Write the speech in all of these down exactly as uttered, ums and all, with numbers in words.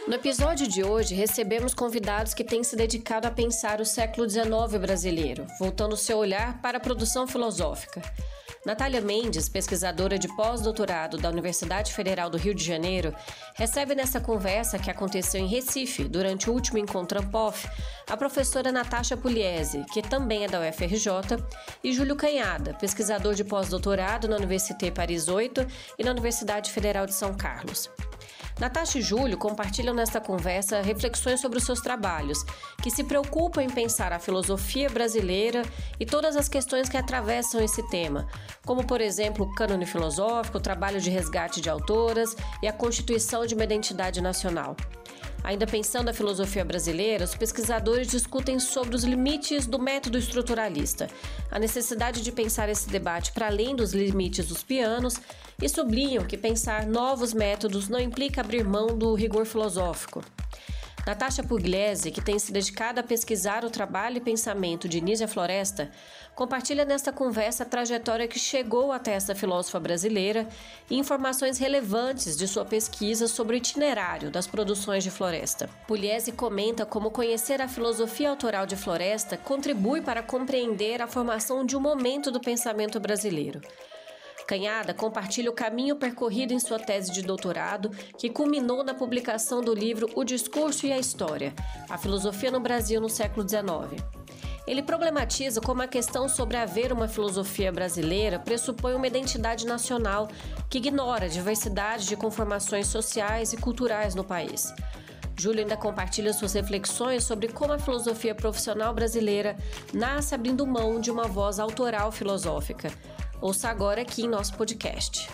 No episódio de hoje, recebemos convidados que têm se dedicado a pensar o século dezenove brasileiro, voltando seu olhar para a produção filosófica. Natália Mendes, pesquisadora de pós-doutorado da Universidade Federal do Rio de Janeiro, recebe nessa conversa que aconteceu em Recife, durante o último encontro Ampof, a professora Natasha Pugliese, que também é da U F R J, e Júlio Canhada, pesquisador de pós-doutorado na Université Paris oito e na Universidade Federal de São Carlos. Natasha e Júlio compartilham nesta conversa reflexões sobre os seus trabalhos, que se preocupam em pensar a filosofia brasileira e todas as questões que atravessam esse tema, como, por exemplo, o cânone filosófico, o trabalho de resgate de autoras e a constituição de uma identidade nacional. Ainda pensando a filosofia brasileira, os pesquisadores discutem sobre os limites do método estruturalista, a necessidade de pensar esse debate para além dos limites dos pianos e sublinham que pensar novos métodos não implica abrir mão do rigor filosófico. Natasha Pugliese, que tem se dedicado a pesquisar o trabalho e pensamento de Nízia Floresta, compartilha nesta conversa a trajetória que chegou até essa filósofa brasileira e informações relevantes de sua pesquisa sobre o itinerário das produções de Floresta. Pugliese comenta como conhecer a filosofia autoral de Floresta contribui para compreender a formação de um momento do pensamento brasileiro. Canhada compartilha o caminho percorrido em sua tese de doutorado, que culminou na publicação do livro O Discurso e a História, a filosofia no Brasil no século dezenove. Ele problematiza como a questão sobre haver uma filosofia brasileira pressupõe uma identidade nacional que ignora a diversidade de conformações sociais e culturais no país. Júlio ainda compartilha suas reflexões sobre como a filosofia profissional brasileira nasce abrindo mão de uma voz autoral filosófica. Ouça agora aqui em nosso podcast.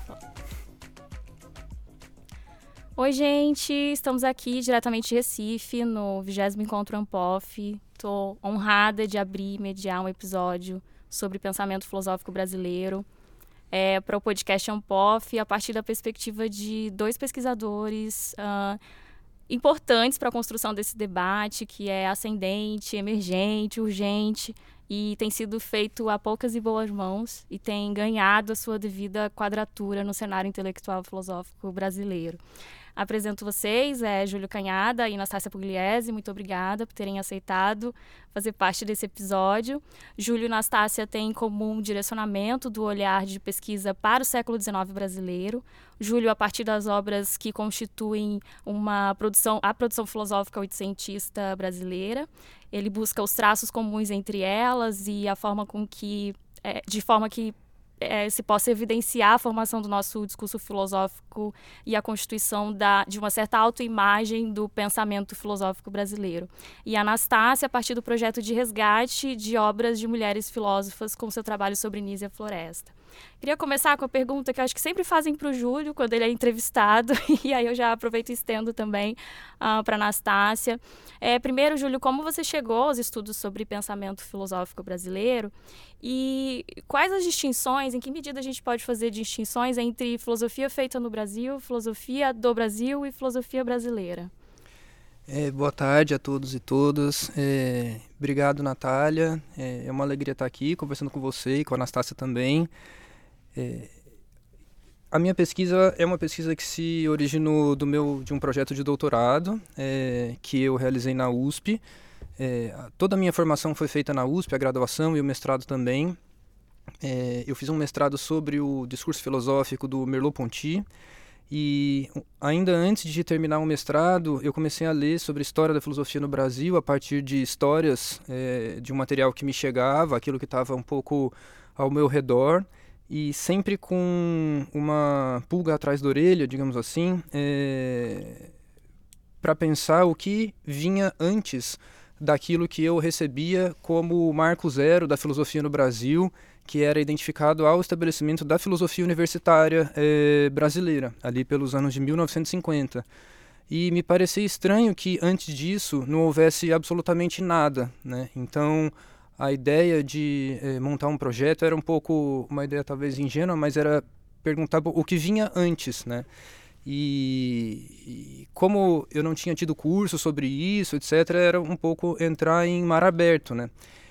Oi, gente! Estamos aqui diretamente de Recife, no vigésimo Encontro Ampof. Estou honrada de abrir e mediar um episódio sobre pensamento filosófico brasileiro é, para o podcast Ampof, a partir da perspectiva de dois pesquisadores uh, importantes para a construção desse debate, que é ascendente, emergente, urgente, e tem sido feito a poucas e boas mãos e tem ganhado a sua devida quadratura no cenário intelectual filosófico brasileiro. Apresento vocês, é Júlio Canhada e Natasha Pugliese, muito obrigada por terem aceitado fazer parte desse episódio. Júlio e Natasha têm em comum direcionamento do olhar de pesquisa para o século dezenove brasileiro. Júlio, a partir das obras que constituem uma produção, a produção filosófica oitocentista brasileira, ele busca os traços comuns entre elas e a forma com que, é, de forma que É, se possa evidenciar a formação do nosso discurso filosófico e a constituição da, de uma certa autoimagem do pensamento filosófico brasileiro. E a Anastácia, a partir do projeto de resgate de obras de mulheres filósofas com seu trabalho sobre Nízia Floresta. Queria começar com a pergunta que eu acho que sempre fazem para o Júlio quando ele é entrevistado, e aí eu já aproveito e estendo também uh, para a Anastácia. É, primeiro, Júlio, como você chegou aos estudos sobre pensamento filosófico brasileiro e quais as distinções, em que medida a gente pode fazer distinções entre filosofia feita no Brasil, filosofia do Brasil e filosofia brasileira? É, boa tarde a todos e todas. É, obrigado, Natália. É, é uma alegria estar aqui conversando com você e com a Anastácia também. É, a minha pesquisa é uma pesquisa que se originou do meu, de um projeto de doutorado é, que eu realizei na U S P. É, toda a minha formação foi feita na U S P, a graduação e o mestrado também. É, eu fiz um mestrado sobre o discurso filosófico do Merleau-Ponty. E ainda antes de terminar o mestrado, eu comecei a ler sobre a história da filosofia no Brasil a partir de histórias é, de um material que me chegava, aquilo que estava um pouco ao meu redor, e sempre com uma pulga atrás da orelha, digamos assim, é, para pensar o que vinha antes daquilo que eu recebia como marco zero da filosofia no Brasil, que era identificado ao estabelecimento da filosofia universitária eh, brasileira, ali pelos anos de mil novecentos e cinquenta. E me parecia estranho que, antes disso, não houvesse absolutamente nada, né? Então, a ideia de eh, montar um projeto era um pouco, uma ideia talvez ingênua, mas era perguntar o que vinha antes, né? E, e como eu não tinha tido curso sobre isso, etcétera, era um pouco entrar em mar aberto, né?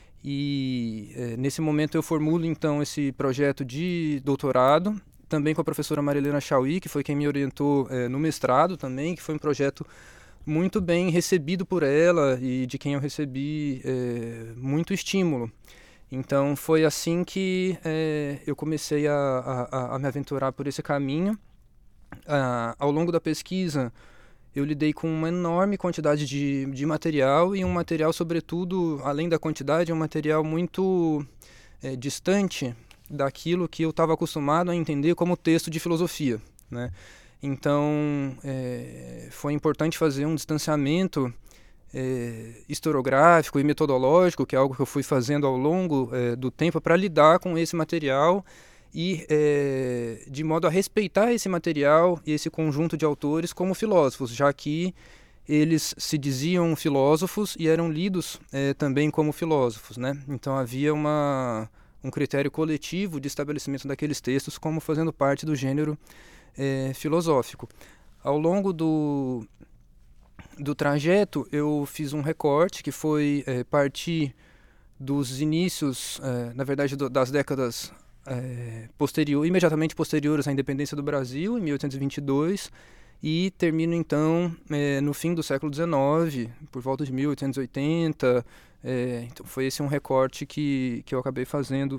E é, nesse momento eu formulo então esse projeto de doutorado, também com a professora Marilena Chauí, que foi quem me orientou é, no mestrado também, que foi um projeto muito bem recebido por ela e de quem eu recebi é, muito estímulo. Então foi assim que é, eu comecei a, a, a me aventurar por esse caminho. Ah, ao longo da pesquisa, eu lidei com uma enorme quantidade de, de material, e um material, sobretudo, além da quantidade, um material muito é, distante daquilo que eu estava acostumado a entender como texto de filosofia, né? Então, é, foi importante fazer um distanciamento é, historiográfico e metodológico, que é algo que eu fui fazendo ao longo é, do tempo, para lidar com esse material e é, de modo a respeitar esse material e esse conjunto de autores como filósofos, já que eles se diziam filósofos e eram lidos é, também como filósofos, né? Então havia uma, um critério coletivo de estabelecimento daqueles textos como fazendo parte do gênero é, filosófico. Ao longo do, do trajeto, eu fiz um recorte que foi é, partir dos inícios, é, na verdade, do, das décadas É, posterior, imediatamente posteriores à independência do Brasil, em mil oitocentos e vinte e dois, e termino então é, no fim do século dezenove, por volta de mil oitocentos e oitenta. É, então foi esse um recorte que, que eu acabei fazendo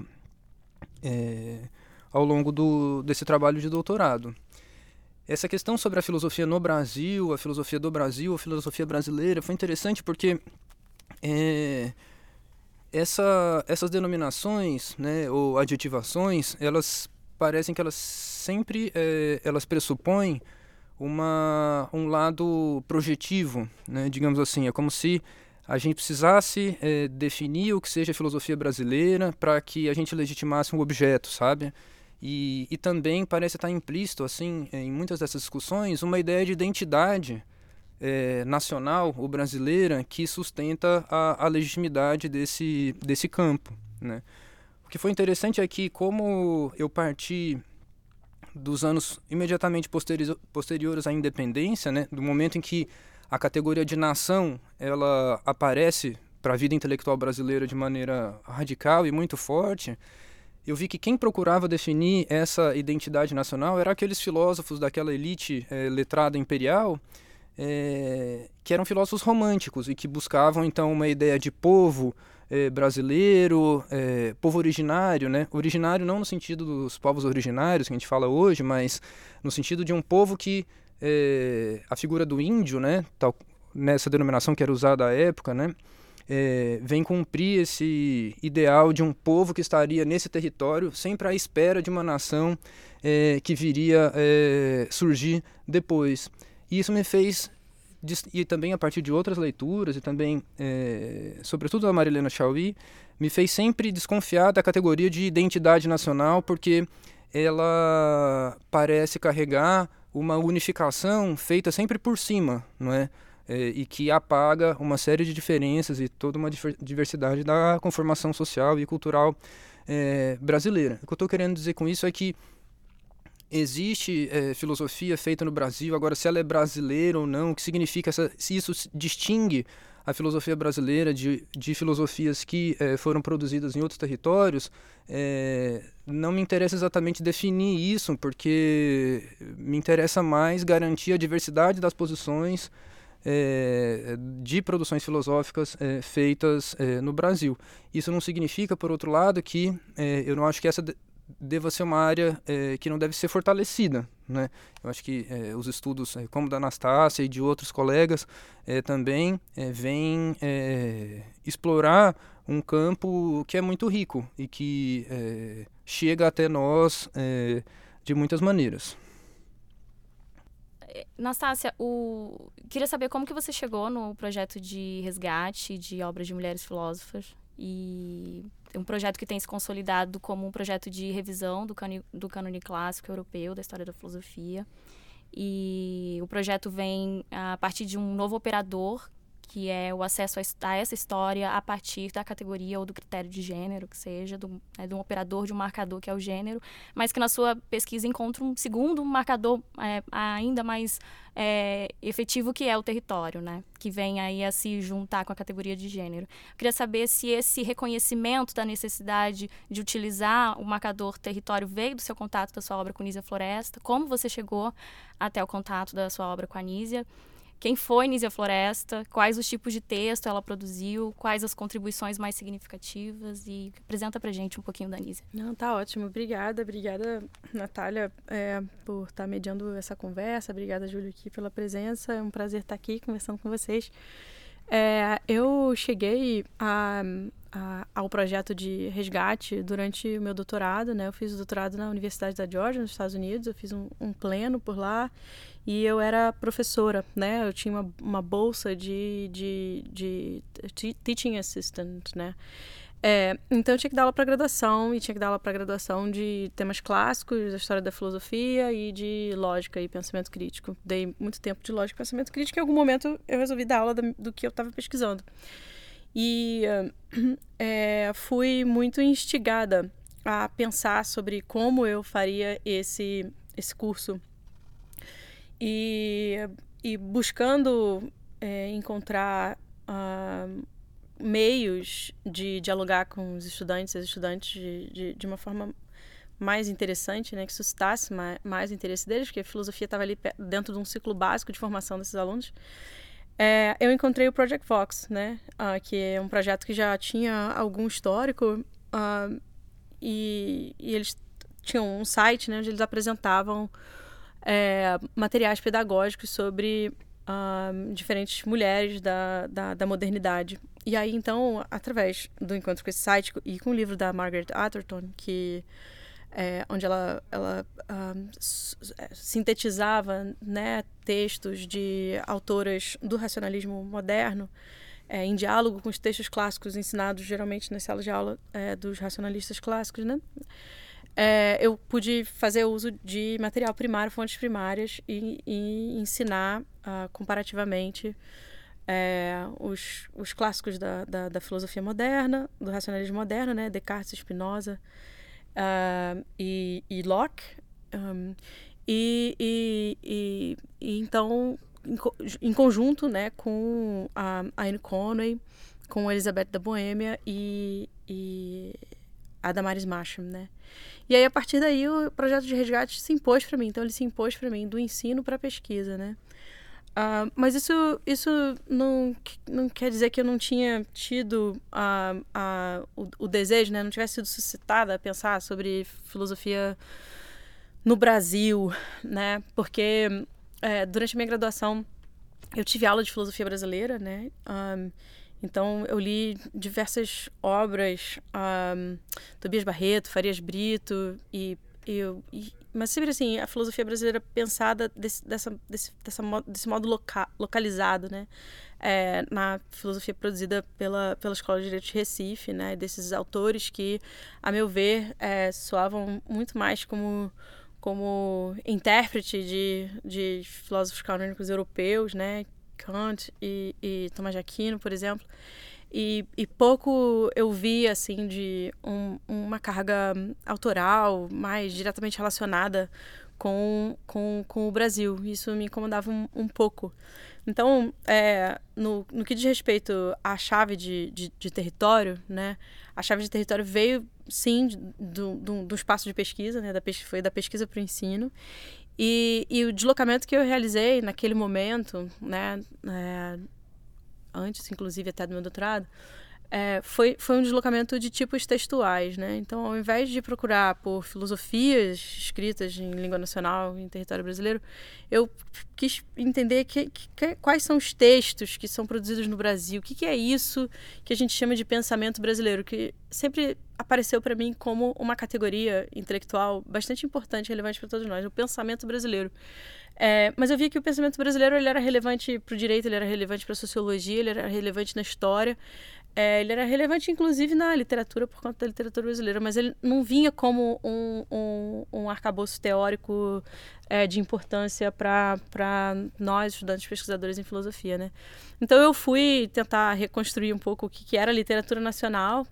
é, ao longo do, desse trabalho de doutorado. Essa questão sobre a filosofia no Brasil, a filosofia do Brasil, a filosofia brasileira, foi interessante porque é, Essa, essas denominações, né, ou adjetivações, elas parecem que elas sempre é, elas pressupõem uma, um lado projetivo, né, digamos assim. É como se a gente precisasse é, definir o que seja a filosofia brasileira para que a gente legitimasse um objeto, sabe? E, e também parece estar implícito, assim, em muitas dessas discussões, uma ideia de identidade É, nacional ou brasileira que sustenta a, a legitimidade desse, desse campo, né? O que foi interessante é que, como eu parti dos anos imediatamente posteri- posteriores à independência, né, do momento em que a categoria de nação ela aparece para a vida intelectual brasileira de maneira radical e muito forte, eu vi que quem procurava definir essa identidade nacional eram aqueles filósofos daquela elite é, letrada imperial, É, que eram filósofos românticos e que buscavam então uma ideia de povo é, brasileiro, é, povo originário, né? Originário não no sentido dos povos originários que a gente fala hoje, mas no sentido de um povo que é, a figura do índio, né? Tal, nessa denominação que era usada à época, né? É, vem cumprir esse ideal de um povo que estaria nesse território sempre à espera de uma nação é, que viria é, surgir depois. E isso me fez, e também a partir de outras leituras, e também, é, sobretudo a Marilena Chaui, me fez sempre desconfiar da categoria de identidade nacional, porque ela parece carregar uma unificação feita sempre por cima, não é? É, e que apaga uma série de diferenças e toda uma diversidade da conformação social e cultural é, brasileira. O que eu estou querendo dizer com isso é que existe é, filosofia feita no Brasil. Agora, se ela é brasileira ou não, o que significa, essa, se isso distingue a filosofia brasileira de, de filosofias que é, foram produzidas em outros territórios, é, não me interessa exatamente definir isso, porque me interessa mais garantir a diversidade das posições é, de produções filosóficas é, feitas é, no Brasil. Isso não significa, por outro lado, que é, eu não acho que essa deva ser uma área é, que não deve ser fortalecida, né? Eu acho que é, os estudos, é, como da Anastácia e de outros colegas, é, também é, vêm é, explorar um campo que é muito rico e que é, chega até nós é, de muitas maneiras. Anastácia, o... queria saber como que você chegou no projeto de resgate de obras de mulheres filósofas, e um projeto que tem se consolidado como um projeto de revisão do, cano, do cânone clássico europeu da história da filosofia. E o projeto vem a partir de um novo operador, que é o acesso a, a essa história a partir da categoria ou do critério de gênero, que seja, do, é, de um operador, de um marcador que é o gênero, mas que na sua pesquisa encontra um segundo marcador é, ainda mais é, efetivo, que é o território, né? Que vem aí a se juntar com a categoria de gênero. Eu queria saber se esse reconhecimento da necessidade de utilizar o marcador território veio do seu contato da sua obra com Nízia Floresta, como você chegou até o contato da sua obra com a Nízia, quem foi Nízia Floresta, quais os tipos de texto ela produziu, quais as contribuições mais significativas, e apresenta pra gente um pouquinho da Nízia. Não, tá ótimo. Obrigada, obrigada, Natália, é, por estar mediando essa conversa. Obrigada, Júlio, aqui pela presença. É um prazer estar aqui conversando com vocês. É, eu cheguei a, a, ao projeto de resgate durante o meu doutorado, né? Eu fiz o doutorado na Universidade da Georgia, nos Estados Unidos. Eu fiz um, um pleno por lá e eu era professora, né? Eu tinha uma, uma bolsa de, de, de, de teaching assistant, né? É, então eu tinha que dar aula para graduação e tinha que dar aula para graduação de temas clássicos, da história da filosofia e de lógica e pensamento crítico. Dei muito tempo de lógica e pensamento crítico e em algum momento eu resolvi dar aula do, do que eu estava pesquisando. E é, fui muito instigada a pensar sobre como eu faria esse, esse curso. E, e buscando é, encontrar uh, meios de dialogar com os estudantes e as estudantes de, de, de uma forma mais interessante, né, que suscitasse mais, mais o interesse deles, porque a filosofia estava ali dentro de um ciclo básico de formação desses alunos. É, eu encontrei o Project Vox, né, uh, que é um projeto que já tinha algum histórico, uh, e, e eles tinham um site, né, onde eles apresentavam é, materiais pedagógicos sobre uh, diferentes mulheres da, da, da modernidade. E aí, então, através do encontro com esse site e com o livro da Margaret Atherton, que, é, onde ela, ela um, sintetizava, né, textos de autoras do racionalismo moderno, é, em diálogo com os textos clássicos ensinados geralmente nas salas de aula é, dos racionalistas clássicos, né? É, eu pude fazer uso de material primário, fontes primárias, e, e ensinar uh, comparativamente É, os, os clássicos da, da, da filosofia moderna, do racionalismo moderno, né? Descartes, Spinoza uh, e, e Locke. Um, e, e, e, e então, em, em conjunto, né, com a, a Anne Conway, com Elizabeth da Boêmia e, e a Damaris Masham, né? E aí, a partir daí, o projeto de resgate se impôs para mim. Então, ele se impôs para mim do ensino para a pesquisa, né? Uh, mas isso, isso não, não quer dizer que eu não tinha tido uh, uh, o, o desejo, né? Não tivesse sido suscitada a pensar sobre filosofia no Brasil, né? Porque é, durante a minha graduação eu tive aula de filosofia brasileira, né? Um, então eu li diversas obras, um, Tobias Barreto, Farias Brito e Eu, e, mas sempre assim, a filosofia brasileira pensada desse, dessa, desse, dessa, desse modo loca, localizado, né? É, na filosofia produzida pela, pela Escola de Direito de Recife, né? Desses autores que, a meu ver, é, soavam muito mais como, como intérprete de, de filósofos canônicos europeus, né? Kant e, e Tomás de Aquino, por exemplo. E, e pouco eu vi, assim, de um, uma carga autoral mais diretamente relacionada com, com, com o Brasil. Isso me incomodava um, um pouco. Então, é, no, no que diz respeito à chave de, de, de território, né? A chave de território veio, sim, do, do, do espaço de pesquisa, né? Da, foi da pesquisa para o ensino. E, e o deslocamento que eu realizei naquele momento, né? É, antes, inclusive, até do meu doutorado, é, foi, foi um deslocamento de tipos textuais, né? Então, ao invés de procurar por filosofias escritas em língua nacional, em território brasileiro, eu quis entender que, que, quais são os textos que são produzidos no Brasil, o que, que é isso que a gente chama de pensamento brasileiro, que sempre apareceu para mim como uma categoria intelectual bastante importante e relevante para todos nós, o pensamento brasileiro. É, mas eu vi que o pensamento brasileiro ele era relevante para o direito, ele era relevante para a sociologia, ele era relevante na história, é, ele era relevante inclusive na literatura por conta da literatura brasileira, mas ele não vinha como um, um, um arcabouço teórico é, de importância para nós, estudantes pesquisadores em filosofia, né? Então eu fui tentar reconstruir um pouco o que, que era a literatura nacional.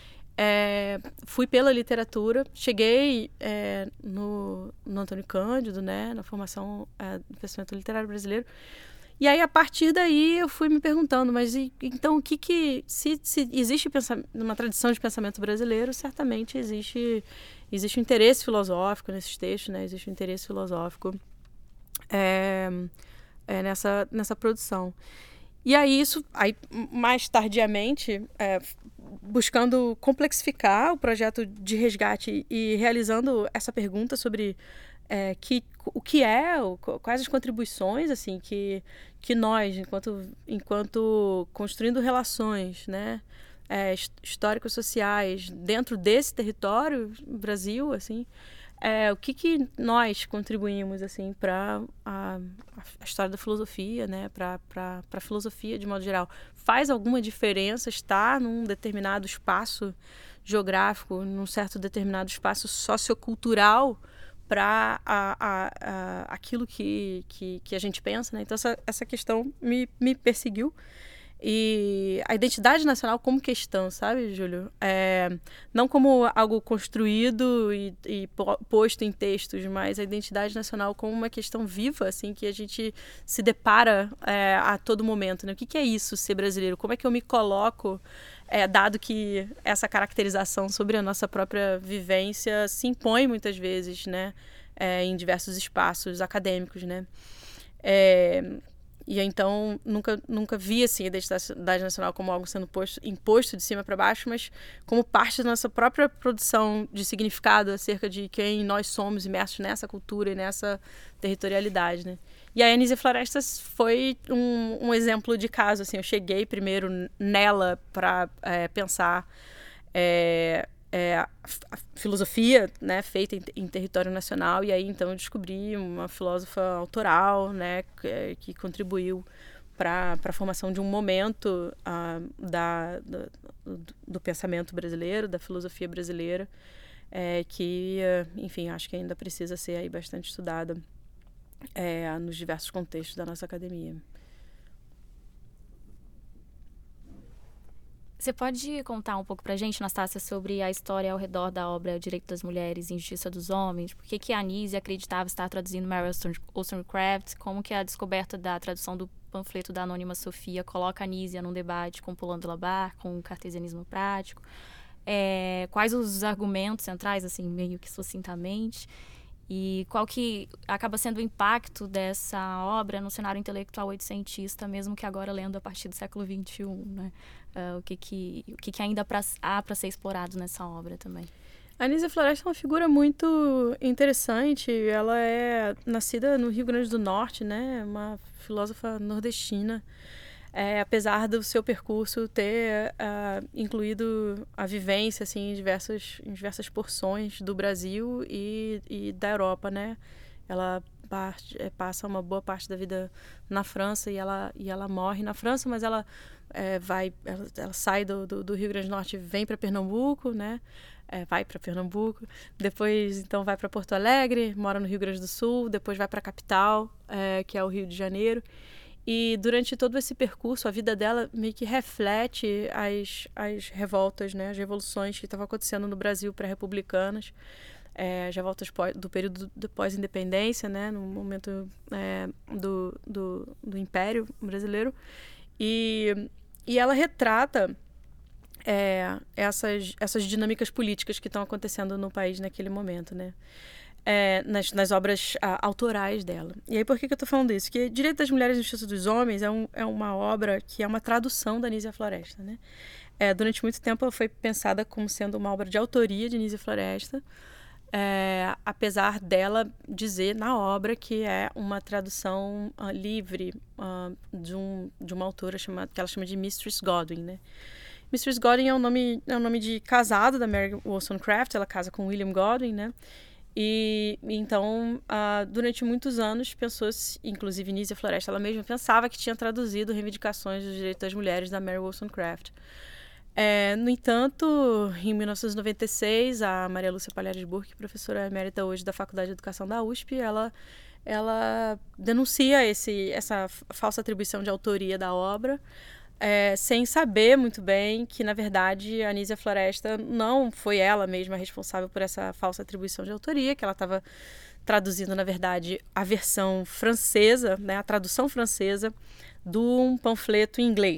É, fui pela literatura, cheguei é, no, no Antônio Cândido, né, na formação é, do pensamento literário brasileiro, e aí a partir daí eu fui me perguntando, mas e, então o que que, se, se existe uma tradição de pensamento brasileiro, certamente existe, existe um interesse filosófico nesses textos, né, existe um interesse filosófico é, é, nessa, nessa produção. E aí isso, aí, mais tardiamente, é, buscando complexificar o projeto de resgate e realizando essa pergunta sobre é, que, o que é, o, quais as contribuições assim, que, que nós, enquanto, enquanto construindo relações, né, é, históricos sociais dentro desse território, Brasil, assim, É, o que, que nós contribuímos assim, para a, a história da filosofia, né? para a filosofia de modo geral? Faz alguma diferença estar num determinado espaço geográfico, num certo determinado espaço sociocultural para a, a, a, aquilo que, que, que a gente pensa? Né? Então, essa, essa questão me, me perseguiu. E a identidade nacional como questão, sabe, Júlio? É, não como algo construído e, e posto em textos, mas a identidade nacional como uma questão viva, assim, que a gente se depara é, a todo momento. Né? O que, que é isso, ser brasileiro? Como é que eu me coloco, é, dado que essa caracterização sobre a nossa própria vivência se impõe muitas vezes, né? É, em diversos espaços acadêmicos, né? É, E então, nunca, nunca vi assim, a identidade nacional como algo sendo posto, imposto de cima para baixo, mas como parte da nossa própria produção de significado acerca de quem nós somos imersos nessa cultura e nessa territorialidade. Né? E a Anísia Florestas foi um, um exemplo de caso. Assim, eu cheguei primeiro nela para é, pensar é, é, a, a filosofia, né, feita em, em território nacional, e aí então eu descobri uma filósofa autoral, né, que, que contribuiu para a formação de um momento uh, da, do, do pensamento brasileiro, da filosofia brasileira, é, que, uh, enfim, acho que ainda precisa ser aí bastante estudada é, nos diversos contextos da nossa academia. Você pode contar um pouco pra gente, Anastácia, sobre a história ao redor da obra O Direito das Mulheres e Injustiça dos Homens? Por que que a Anísia acreditava estar traduzindo Mary Wollstonecraft? Como que a descoberta da tradução do panfleto da anônima Sofia coloca a Anísia num debate com Pulando Labar, com o cartesianismo prático? É, quais os argumentos centrais, assim, meio que sucintamente? E qual que acaba sendo o impacto dessa obra no cenário intelectual oitocentista, mesmo que agora lendo a partir do século vinte e um, né? Uh, o que, que, o que, que ainda pra, há para ser explorado nessa obra também? A Anísia Florestas é uma figura muito interessante. Ela é nascida no Rio Grande do Norte, né? Uma filósofa nordestina. É, apesar do seu percurso ter uh, incluído a vivência assim, em, diversas, em diversas porções do Brasil e, e da Europa, né? Ela parte, é, passa uma boa parte da vida na França e ela, e ela morre na França, mas ela, é, vai, ela, ela sai do, do, do Rio Grande do Norte e vem para Pernambuco, né? É, vai para Pernambuco, depois então vai para Porto Alegre, mora no Rio Grande do Sul, depois vai para a capital, é, que é o Rio de Janeiro. E durante todo esse percurso, a vida dela meio que reflete as, as revoltas, né, as revoluções que estavam acontecendo no Brasil pré-republicanas, é, as revoltas pós, do período do pós-independência, né, no momento é, do, do, do Império Brasileiro. E, e ela retrata é, essas, essas dinâmicas políticas que estão acontecendo no país naquele momento, né? É, nas, nas obras a, autorais dela. E aí, por que, que eu estou falando isso? Porque Direito das Mulheres e Justiça dos Homens é, um, é uma obra que é uma tradução da Anísia Floresta, né? É, durante muito tempo ela foi pensada como sendo uma obra de autoria de Anísia Floresta, é, apesar dela dizer na obra que é uma tradução uh, livre uh, de, um, de uma autora chamada, que ela chama de Mistress Godwin, né? Mistress Godwin é o nome, é o nome de casado da Mary Wollstonecraft, ela casa com William Godwin, né? E então, uh, durante muitos anos, pessoas, inclusive Anísia Floresta, ela mesma pensava que tinha traduzido Reivindicações dos Direitos das Mulheres da Mary Wollstonecraft. É, no entanto, em mil novecentos e noventa e seis, a Maria Lúcia Palhares Burke, professora emérita hoje da Faculdade de Educação da U S P, ela, ela denuncia esse, essa falsa atribuição de autoria da obra, É, sem saber muito bem que, na verdade, a Anísia Floresta não foi ela mesma responsável por essa falsa atribuição de autoria, que ela estava traduzindo, na verdade, a versão francesa, né, a tradução francesa, de um panfleto em inglês.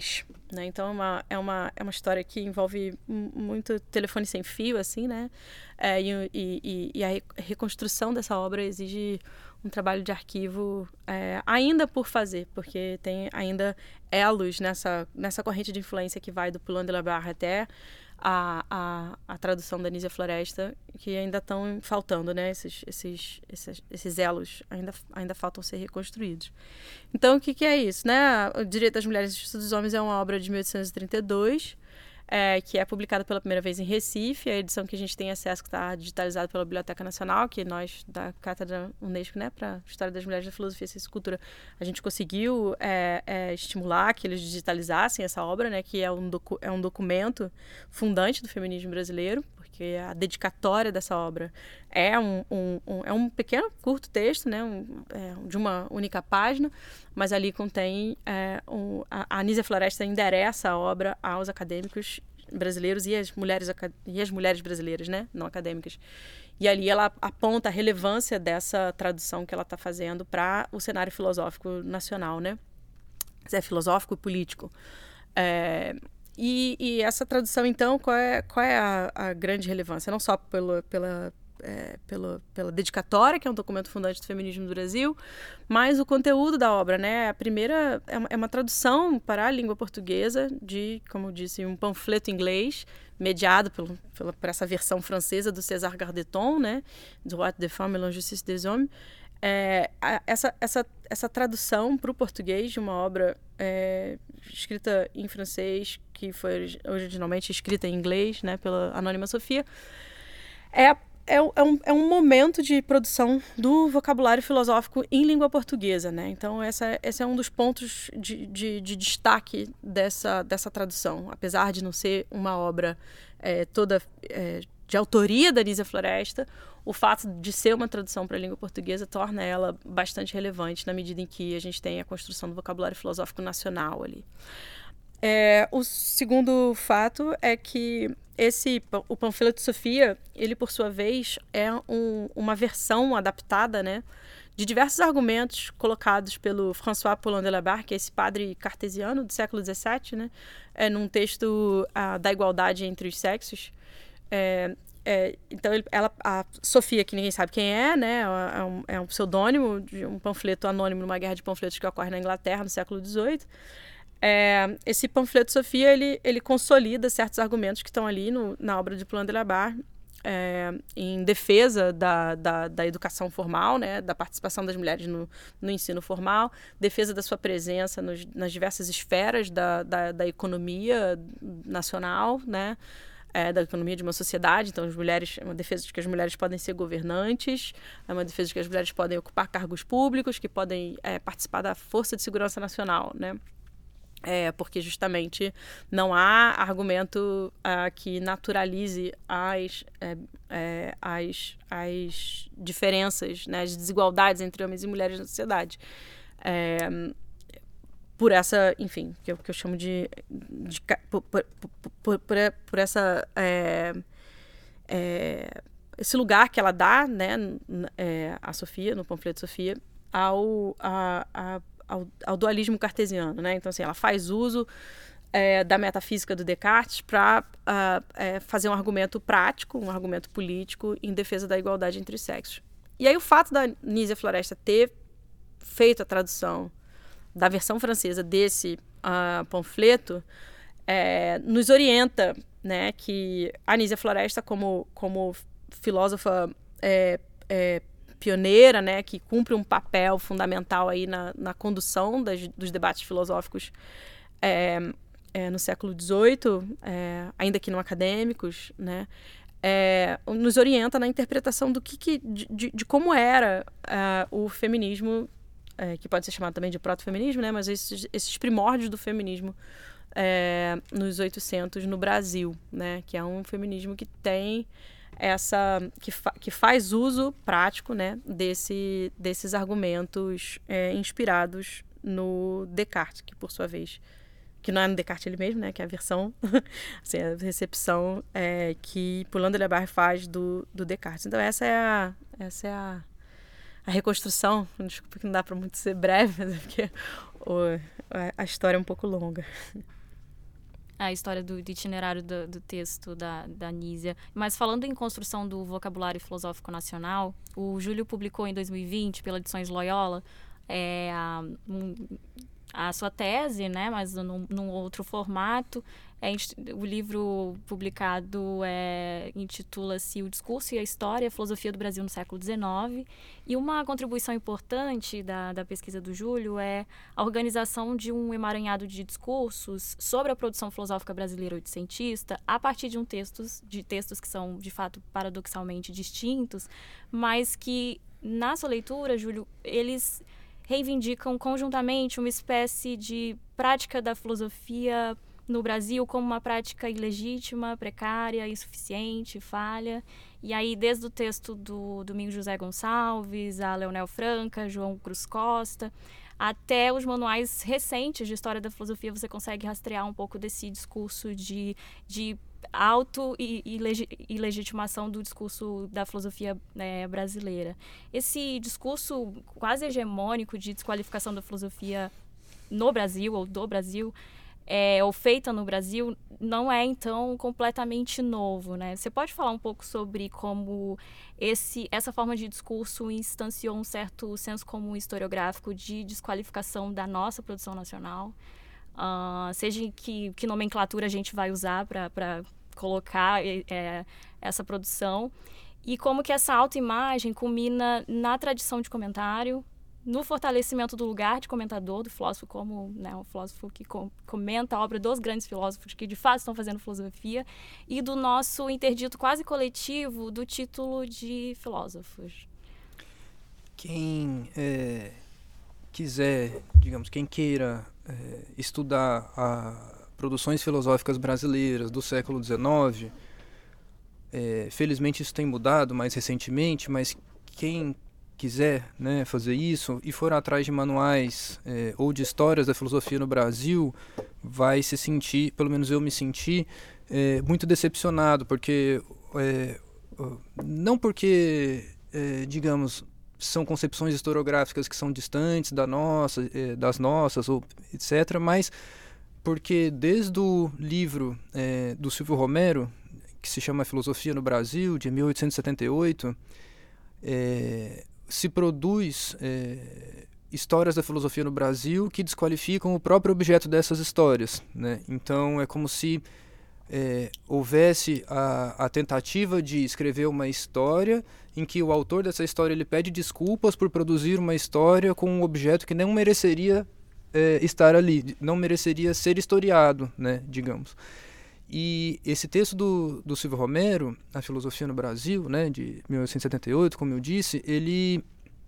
né? Então, é uma, é, uma, é uma história que envolve muito telefone sem fio, assim, né? É, e, e, e a reconstrução dessa obra exige um trabalho de arquivo é, ainda por fazer, porque tem ainda elos nessa, nessa corrente de influência que vai do Poulain de la Barre até a, a, a tradução da Anísia Floresta, que ainda estão faltando, né? Esses, esses, esses, esses elos ainda, ainda faltam ser reconstruídos. Então, o que, que é isso, né? O Direito das Mulheres e Justiça dos Homens é uma obra de mil oitocentos e trinta e dois, é, que é publicada pela primeira vez em Recife, a edição que a gente tem acesso, que está digitalizada pela Biblioteca Nacional, que nós, da Cátedra Unesco, né, para História das Mulheres da Filosofia, Ciência e Cultura, a gente conseguiu é, é, estimular que eles digitalizassem essa obra, né, que é um, docu- é um documento fundante do feminismo brasileiro, porque a dedicatória dessa obra é um, um, um, é um pequeno, curto texto, né, um, é, de uma única página, mas ali contém... É, um, a, a Anísia Floresta endereça a obra aos acadêmicos brasileiros e as mulheres, e as mulheres brasileiras, né, não acadêmicas. E ali ela aponta a relevância dessa tradução que ela está fazendo para o cenário filosófico nacional, né? É filosófico e político. É... E, e essa tradução, então, qual é, qual é a, a grande relevância? Não só pelo, pela, é, pela, pela dedicatória, que é um documento fundante do feminismo do Brasil, mas o conteúdo da obra, né? A primeira é uma, é uma tradução para a língua portuguesa de, como eu disse, um panfleto inglês, mediado pelo, pela, por essa versão francesa do César Gardeton, né? Droit des femmes et l'injustice des hommes. É, essa, essa, essa tradução para o português de uma obra é, escrita em francês, que foi originalmente escrita em inglês, né, pela Anônima Sofia, é, é, é, um, é um momento de produção do vocabulário filosófico em língua portuguesa, né? Então, essa, esse é um dos pontos de, de, de destaque dessa, dessa tradução. Apesar de não ser uma obra é, toda é, de autoria da Anísia Floresta, o fato de ser uma tradução para a língua portuguesa torna ela bastante relevante na medida em que a gente tem a construção do vocabulário filosófico nacional ali. É, o segundo fato é que esse, o panfleto de Sofia, ele por sua vez é um, uma versão adaptada, né, de diversos argumentos colocados pelo François Poulain de la Barre, que é esse padre cartesiano do século dezessete, né, é, num texto a, da igualdade entre os sexos. É, É, então, ele, ela, a Sofia, que ninguém sabe quem é, né, é um, é um pseudônimo de um panfleto anônimo numa guerra de panfletos que ocorre na Inglaterra no século dezoito. É, esse panfleto Sofia, ele, ele consolida certos argumentos que estão ali no, na obra de Poulain de la Barre, é, em defesa da, da, da educação formal, né, da participação das mulheres no, no ensino formal, defesa da sua presença nos, nas diversas esferas da, da, da economia nacional, né, É, da economia de uma sociedade. Então, as mulheres, é uma defesa de que as mulheres podem ser governantes, é uma defesa de que as mulheres podem ocupar cargos públicos, que podem é, participar da Força de Segurança Nacional, né? É, porque justamente não há argumento uh, que naturalize as, é, é, as, as diferenças, né, as desigualdades entre homens e mulheres na sociedade. É, por essa, enfim, que eu, que eu chamo de... de por, por, por, por, por essa... É, é, esse lugar que ela dá, né, é, a Sofia, no panfleto Sofia, ao, a, a, ao, ao dualismo cartesiano, né? Então, assim, ela faz uso é, da metafísica do Descartes para uh, é, fazer um argumento prático, um argumento político em defesa da igualdade entre os sexos. E aí o fato da Anísia Floresta ter feito a tradução da versão francesa desse uh, panfleto, é, nos orienta, né, que a Anísia Floresta, como, como filósofa é, é, pioneira, né, que cumpre um papel fundamental aí na, na condução das, dos debates filosóficos é, é, no século dezoito, é, ainda que não acadêmicos, né, é, nos orienta na interpretação do que, que de, de, de como era uh, o feminismo, É, que pode ser chamado também de proto-feminismo, né? Mas esses, esses primórdios do feminismo é, nos oitocentos no Brasil, né? Que é um feminismo que tem essa... que, fa, que faz uso prático, né? Desse, desses argumentos é, inspirados no Descartes, que por sua vez... que não é no Descartes ele mesmo, né? Que é a versão, assim, a recepção é, que Poulain de la Barre faz do, do Descartes. Então essa é a... Essa é a A reconstrução, desculpa que não dá para muito ser breve, mas é porque o, a história é um pouco longa. a história do, do itinerário do, do texto da, da Nízia. Mas falando em construção do vocabulário filosófico nacional, o Júlio publicou em dois mil e vinte, pela Edições Loyola, é, a, um, a sua tese, né, mas num, num outro formato. É, o livro publicado é, intitula-se O Discurso e a História, a Filosofia do Brasil no século dezenove. E uma contribuição importante da, da pesquisa do Júlio é a organização de um emaranhado de discursos sobre a produção filosófica brasileira oitocentista a partir de, um textos, de textos que são, de fato, paradoxalmente distintos, mas que, na sua leitura, Júlio, eles reivindicam conjuntamente uma espécie de prática da filosofia no Brasil como uma prática ilegítima, precária, insuficiente, falha. E aí, desde o texto do Domingos José Gonçalves, a Leonel Franca, João Cruz Costa, até os manuais recentes de história da filosofia, você consegue rastrear um pouco desse discurso de, de auto e, e, legi, e legitimação do discurso da filosofia, né, brasileira. Esse discurso quase hegemônico de desqualificação da filosofia no Brasil, ou do Brasil, É, ou feita no Brasil, não é, então, completamente novo, né? Você pode falar um pouco sobre como esse, essa forma de discurso instanciou um certo senso comum historiográfico de desqualificação da nossa produção nacional? Uh, seja em que, que nomenclatura a gente vai usar para colocar é, essa produção, e como que essa autoimagem culmina na tradição de comentário, no fortalecimento do lugar de comentador, do filósofo como, né, um filósofo que com, comenta a obra dos grandes filósofos que de fato estão fazendo filosofia, e do nosso interdito quase coletivo do título de filósofos. Quem é, quiser, digamos, quem queira é, estudar a produções filosóficas brasileiras do século dezenove, é, felizmente isso tem mudado mais recentemente, mas quem quiser, né, fazer isso e for atrás de manuais é, ou de histórias da filosofia no Brasil, vai se sentir, pelo menos eu me senti, é, muito decepcionado, porque é, não porque, é, digamos, são concepções historiográficas que são distantes da nossa, é, das nossas, ou etcétera, mas porque desde o livro é, do Silvio Romero, que se chama Filosofia no Brasil, de mil oitocentos e setenta e oito, é, se produz é, histórias da filosofia no Brasil que desqualificam o próprio objeto dessas histórias, né? Então é como se é, houvesse a, a tentativa de escrever uma história em que o autor dessa história ele pede desculpas por produzir uma história com um objeto que não mereceria é, estar ali, não mereceria ser historiado, né, digamos. E esse texto do, do Silvio Romero, A Filosofia no Brasil, né, de mil oitocentos e setenta e oito, como eu disse, ele,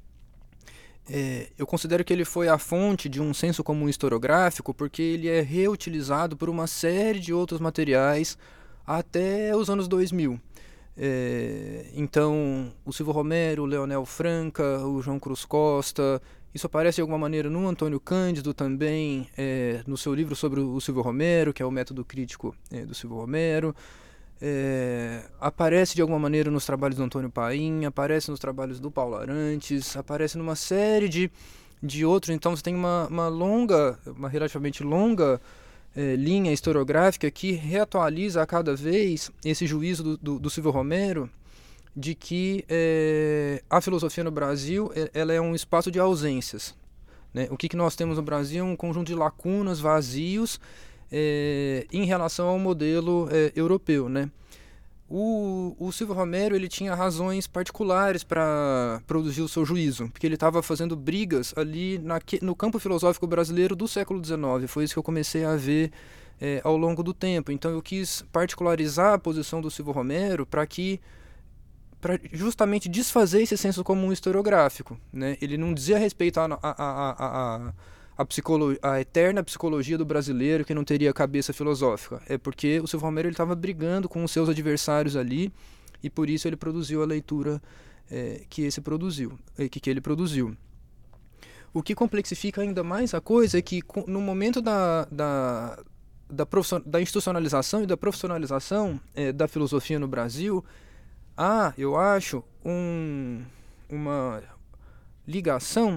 é, eu considero que ele foi a fonte de um senso comum historiográfico, porque ele é reutilizado por uma série de outros materiais até os anos dois mil. É, então, o Silvio Romero, o Leonel Franca, o João Cruz Costa, isso aparece de alguma maneira no Antônio Cândido também, é, no seu livro sobre o Silvio Romero, que é o método crítico é, do Silvio Romero. É, aparece de alguma maneira nos trabalhos do Antônio Paim, aparece nos trabalhos do Paulo Arantes, aparece numa série de, de outros. Então você tem uma, uma longa, uma relativamente longa é, linha historiográfica que reatualiza a cada vez esse juízo do, do, do Silvio Romero, de que é, a filosofia no Brasil ela é um espaço de ausências, né? O que, que nós temos no Brasil é um conjunto de lacunas, vazios, é, em relação ao modelo é, europeu, né? O, o Silvio Romero ele tinha razões particulares para produzir o seu juízo, porque ele estava fazendo brigas ali na, no campo filosófico brasileiro do século dezenove. Foi isso que eu comecei a ver é, ao longo do tempo. Então eu quis particularizar a posição do Silvio Romero para que para justamente desfazer esse senso comum historiográfico, né? Ele não dizia respeito à a, a, a, a, a, psicolo, a eterna psicologia do brasileiro que não teria cabeça filosófica. É porque o Silvio Romero estava brigando com os seus adversários ali e por isso ele produziu a leitura é, que, esse produziu, é, que, que ele produziu. O que complexifica ainda mais a coisa é que no momento da, da, da, da institucionalização e da profissionalização é, da filosofia no Brasil, há, eu acho, um, uma ligação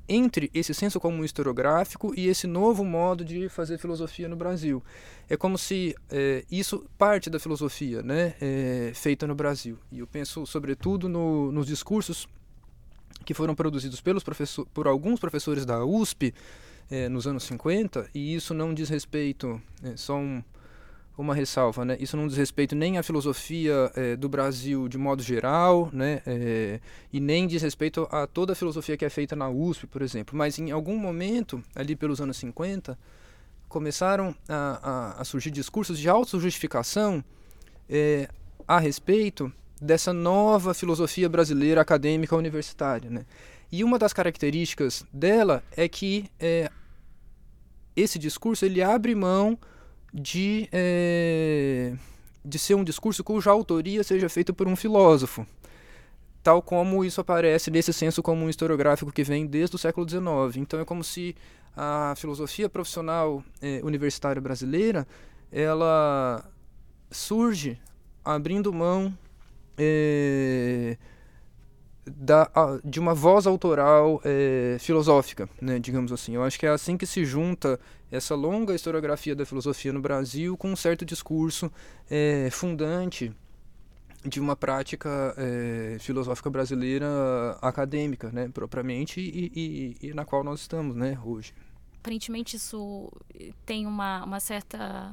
entre esse senso comum historiográfico e esse novo modo de fazer filosofia no Brasil. É como se é, isso parte da filosofia, né, é, feita no Brasil. E eu penso, sobretudo, no, nos discursos que foram produzidos pelos professor, por alguns professores da U S P é, nos anos cinquenta, e isso não diz respeito, é, só um, uma ressalva, né, isso não diz respeito nem à filosofia é, do Brasil de modo geral, né, é, e nem diz respeito a toda a filosofia que é feita na U S P, por exemplo, mas em algum momento, ali pelos anos cinquenta, começaram a, a, a surgir discursos de autojustificação é, a respeito dessa nova filosofia brasileira acadêmica universitária, né? E uma das características dela é que é, esse discurso ele abre mão de, é, de ser um discurso cuja autoria seja feita por um filósofo, tal como isso aparece nesse senso comum historiográfico que vem desde o século dezenove. Então é como se a filosofia profissional é, universitária brasileira ela surge abrindo mão É, da, de uma voz autoral é, filosófica, né, digamos assim. Eu acho que é assim que se junta essa longa historiografia da filosofia no Brasil com um certo discurso é, fundante de uma prática é, filosófica brasileira acadêmica, né, propriamente, e, e, e na qual nós estamos, né, hoje. Aparentemente isso tem uma, uma certa...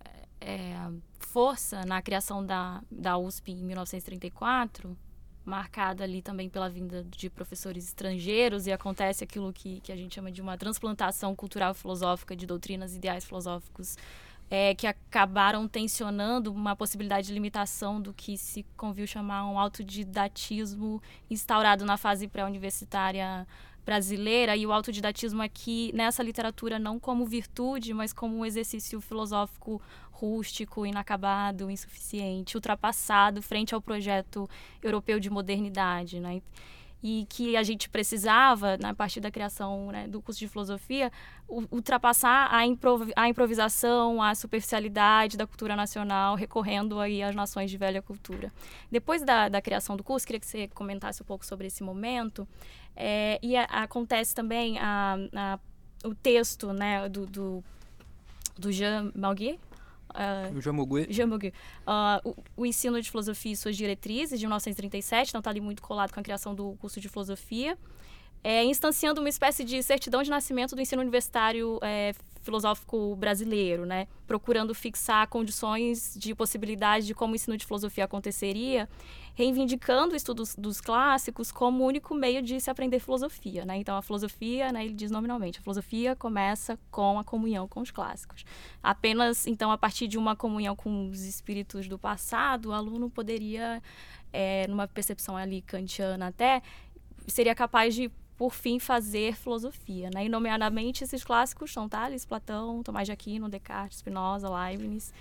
É, força na criação da, da U S P em mil novecentos e trinta e quatro, marcada ali também pela vinda de professores estrangeiros, e acontece aquilo que, que a gente chama de uma transplantação cultural e filosófica de doutrinas e ideais filosóficos é, que acabaram tensionando uma possibilidade de limitação do que se conviu chamar um autodidatismo instaurado na fase pré-universitária brasileira, e o autodidatismo aqui nessa literatura não como virtude, mas como um exercício filosófico rústico, inacabado, insuficiente, ultrapassado frente ao projeto europeu de modernidade, né? E que a gente precisava, né, a partir da criação, né, do curso de filosofia, ultrapassar a, improv a improvisação, a superficialidade da cultura nacional, recorrendo aí às nações de velha cultura. Depois da, da criação do curso, queria que você comentasse um pouco sobre esse momento. É, e a, acontece também a, a, o texto, né, do, do, do Jean Malguier, Uh, Jean Malguier. Jean Malguier. Uh, o, o ensino de filosofia e suas diretrizes, de mil novecentos e trinta e sete, então está ali muito colado com a criação do curso de filosofia, é, instanciando uma espécie de certidão de nascimento do ensino universitário é, filosófico brasileiro, né? Procurando fixar condições de possibilidade de como o ensino de filosofia aconteceria, reivindicando o estudo dos, dos clássicos como o único meio de se aprender filosofia, né? Então, a filosofia, né, ele diz nominalmente, a filosofia começa com a comunhão com os clássicos. Apenas, então, a partir de uma comunhão com os espíritos do passado, o aluno poderia, é, numa percepção ali kantiana até, seria capaz de, por fim, fazer filosofia, né? E, nomeadamente, esses clássicos são Tales, Platão, Tomás de Aquino, Descartes, Spinoza, Leibniz.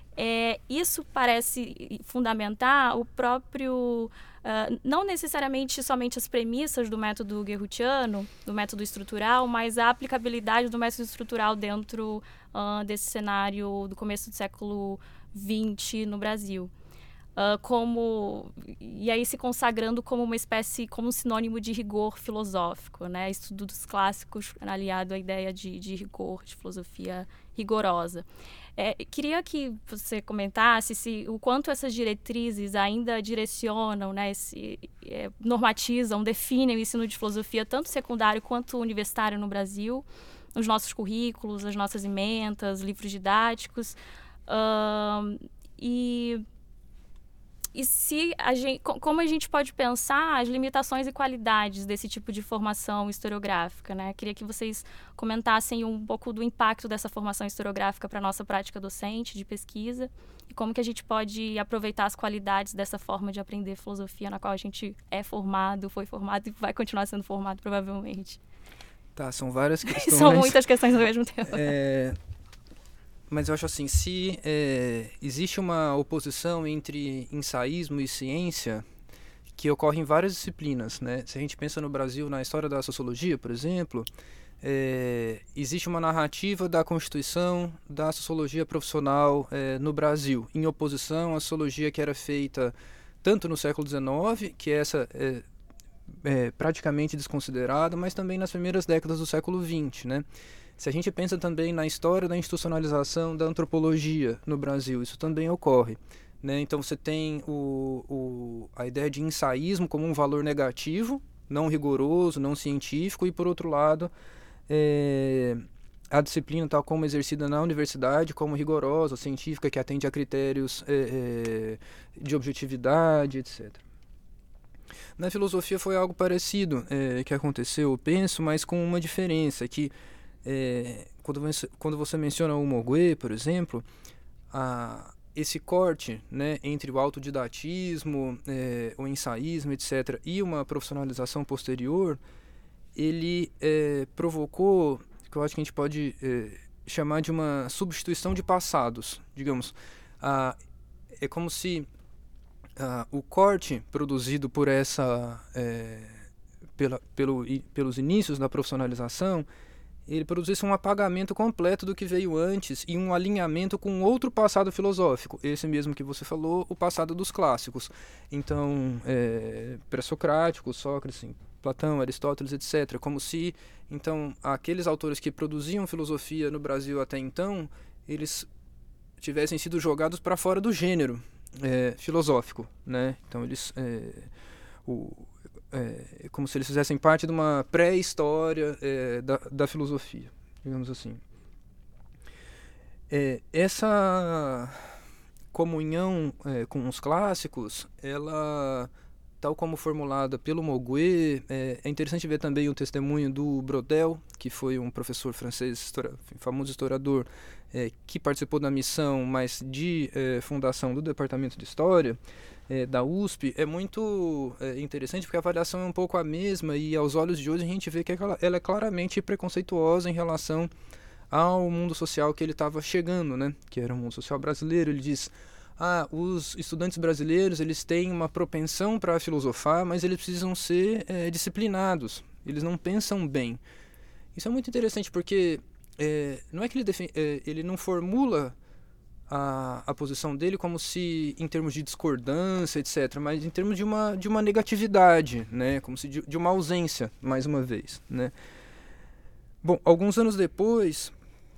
É, isso parece fundamentar o próprio, uh, não necessariamente somente as premissas do método guerrutiano, do método estrutural, mas a aplicabilidade do método estrutural dentro uh, desse cenário do começo do século vinte no Brasil. Uh, como, e aí se consagrando como uma espécie, como um sinônimo de rigor filosófico, né? Estudo dos clássicos aliado à ideia de, de rigor, de filosofia rigorosa. É, queria que você comentasse se, o quanto essas diretrizes ainda direcionam, né, se, é, normatizam, definem o ensino de filosofia, tanto secundário quanto universitário no Brasil, os nossos currículos, as nossas ementas, livros didáticos, uh, e... E se a gente, como a gente pode pensar as limitações e qualidades desse tipo de formação historiográfica, né? Queria que vocês comentassem um pouco do impacto dessa formação historiográfica para a nossa prática docente, de pesquisa, e como que a gente pode aproveitar as qualidades dessa forma de aprender filosofia na qual a gente é formado, foi formado e vai continuar sendo formado, provavelmente. Tá, são várias questões. São muitas questões ao mesmo tempo. É... Mas eu acho assim, se é, existe uma oposição entre ensaísmo e ciência que ocorre em várias disciplinas, né? Se a gente pensa no Brasil, na história da sociologia, por exemplo, é, existe uma narrativa da constituição da sociologia profissional é, no Brasil, em oposição à sociologia que era feita tanto no século dezenove, que é essa... É, é, praticamente desconsiderada, mas também nas primeiras décadas do século vinte, né? Se a gente pensa também na história da institucionalização da antropologia no Brasil, isso também ocorre, né? Então você tem o, o, a ideia de ensaísmo como um valor negativo, não rigoroso, não científico, e por outro lado, é, a disciplina tal como exercida na universidade como rigorosa, científica, que atende a critérios é, é, de objetividade, etcétera. Na filosofia foi algo parecido é, que aconteceu, eu penso, mas com uma diferença, que é, quando, você, quando você menciona o Moguê, por exemplo, a, esse corte, né, entre o autodidatismo, é, o ensaísmo, etcétera, e uma profissionalização posterior, ele é, provocou, que eu acho que a gente pode é, chamar de uma substituição de passados, digamos. Ah, é como se ah, o corte produzido por essa, é, pela, pelo, i, pelos inícios da profissionalização, ele produzisse um apagamento completo do que veio antes e um alinhamento com outro passado filosófico, esse mesmo que você falou, o passado dos clássicos. Então, é, pré-socrático, Sócrates, Platão, Aristóteles, etcétera. Como se, então, aqueles autores que produziam filosofia no Brasil até então, eles tivessem sido jogados para fora do gênero é, filosófico, né? Então, eles... É, o, É, como se eles fizessem parte de uma pré-história é, da, da filosofia, digamos assim. É, essa comunhão é, com os clássicos, ela, tal como formulada pelo Moguê, é, é interessante ver também o testemunho do Brodel, que foi um professor francês, histori- famoso historiador, é, que participou da missão, mas de é, fundação do Departamento de História, É, da U S P, é muito é, interessante porque a avaliação é um pouco a mesma e aos olhos de hoje a gente vê que ela, ela é claramente preconceituosa em relação ao mundo social que ele estava chegando, né? Que era o mundo social brasileiro. Ele diz, ah, os estudantes brasileiros eles têm uma propensão para filosofar, mas eles precisam ser é, disciplinados, eles não pensam bem. Isso é muito interessante porque é, não é que ele, defen- é, ele não formula A, a posição dele como se em termos de discordância, etcétera, mas em termos de uma, de uma negatividade, né? Como se de, de uma ausência, mais uma vez, né? Bom, alguns anos depois,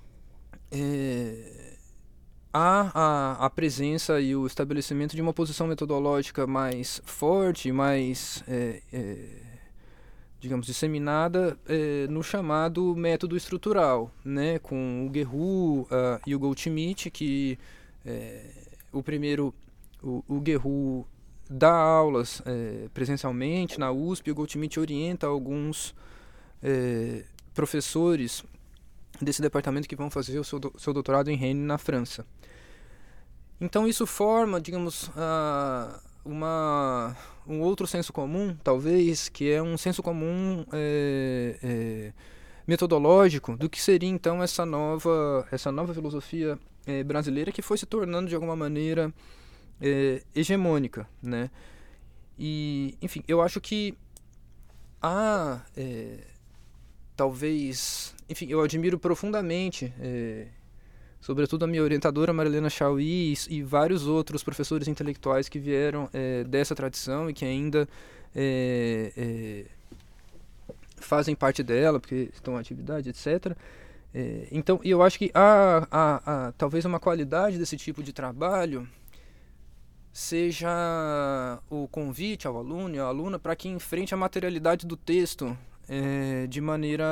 é, há a, a presença e o estabelecimento de uma posição metodológica mais forte, mais, é, é, digamos, disseminada é, no chamado método estrutural, né, com o Guerrero uh, e o Goldschmidt, que é, o primeiro, o, o Guerrero dá aulas é, presencialmente na U S P, e o Goldschmidt orienta alguns é, professores desse departamento que vão fazer o seu, do, seu doutorado em Rennes, na França. Então isso forma, digamos, uh, uma, um outro senso comum, talvez, que é um senso comum é, é, metodológico do que seria então essa nova, essa nova filosofia é, brasileira que foi se tornando de alguma maneira é, hegemônica, né? E, enfim, eu acho que há, é, talvez, enfim, eu admiro profundamente é, sobretudo a minha orientadora Marilena Chauí e, e vários outros professores intelectuais que vieram é, dessa tradição e que ainda é, é, fazem parte dela, porque estão em atividade, etcétera. É, então, eu acho que há, há, há talvez uma qualidade desse tipo de trabalho seja o convite ao aluno e à aluna para que enfrente a materialidade do texto é, de maneira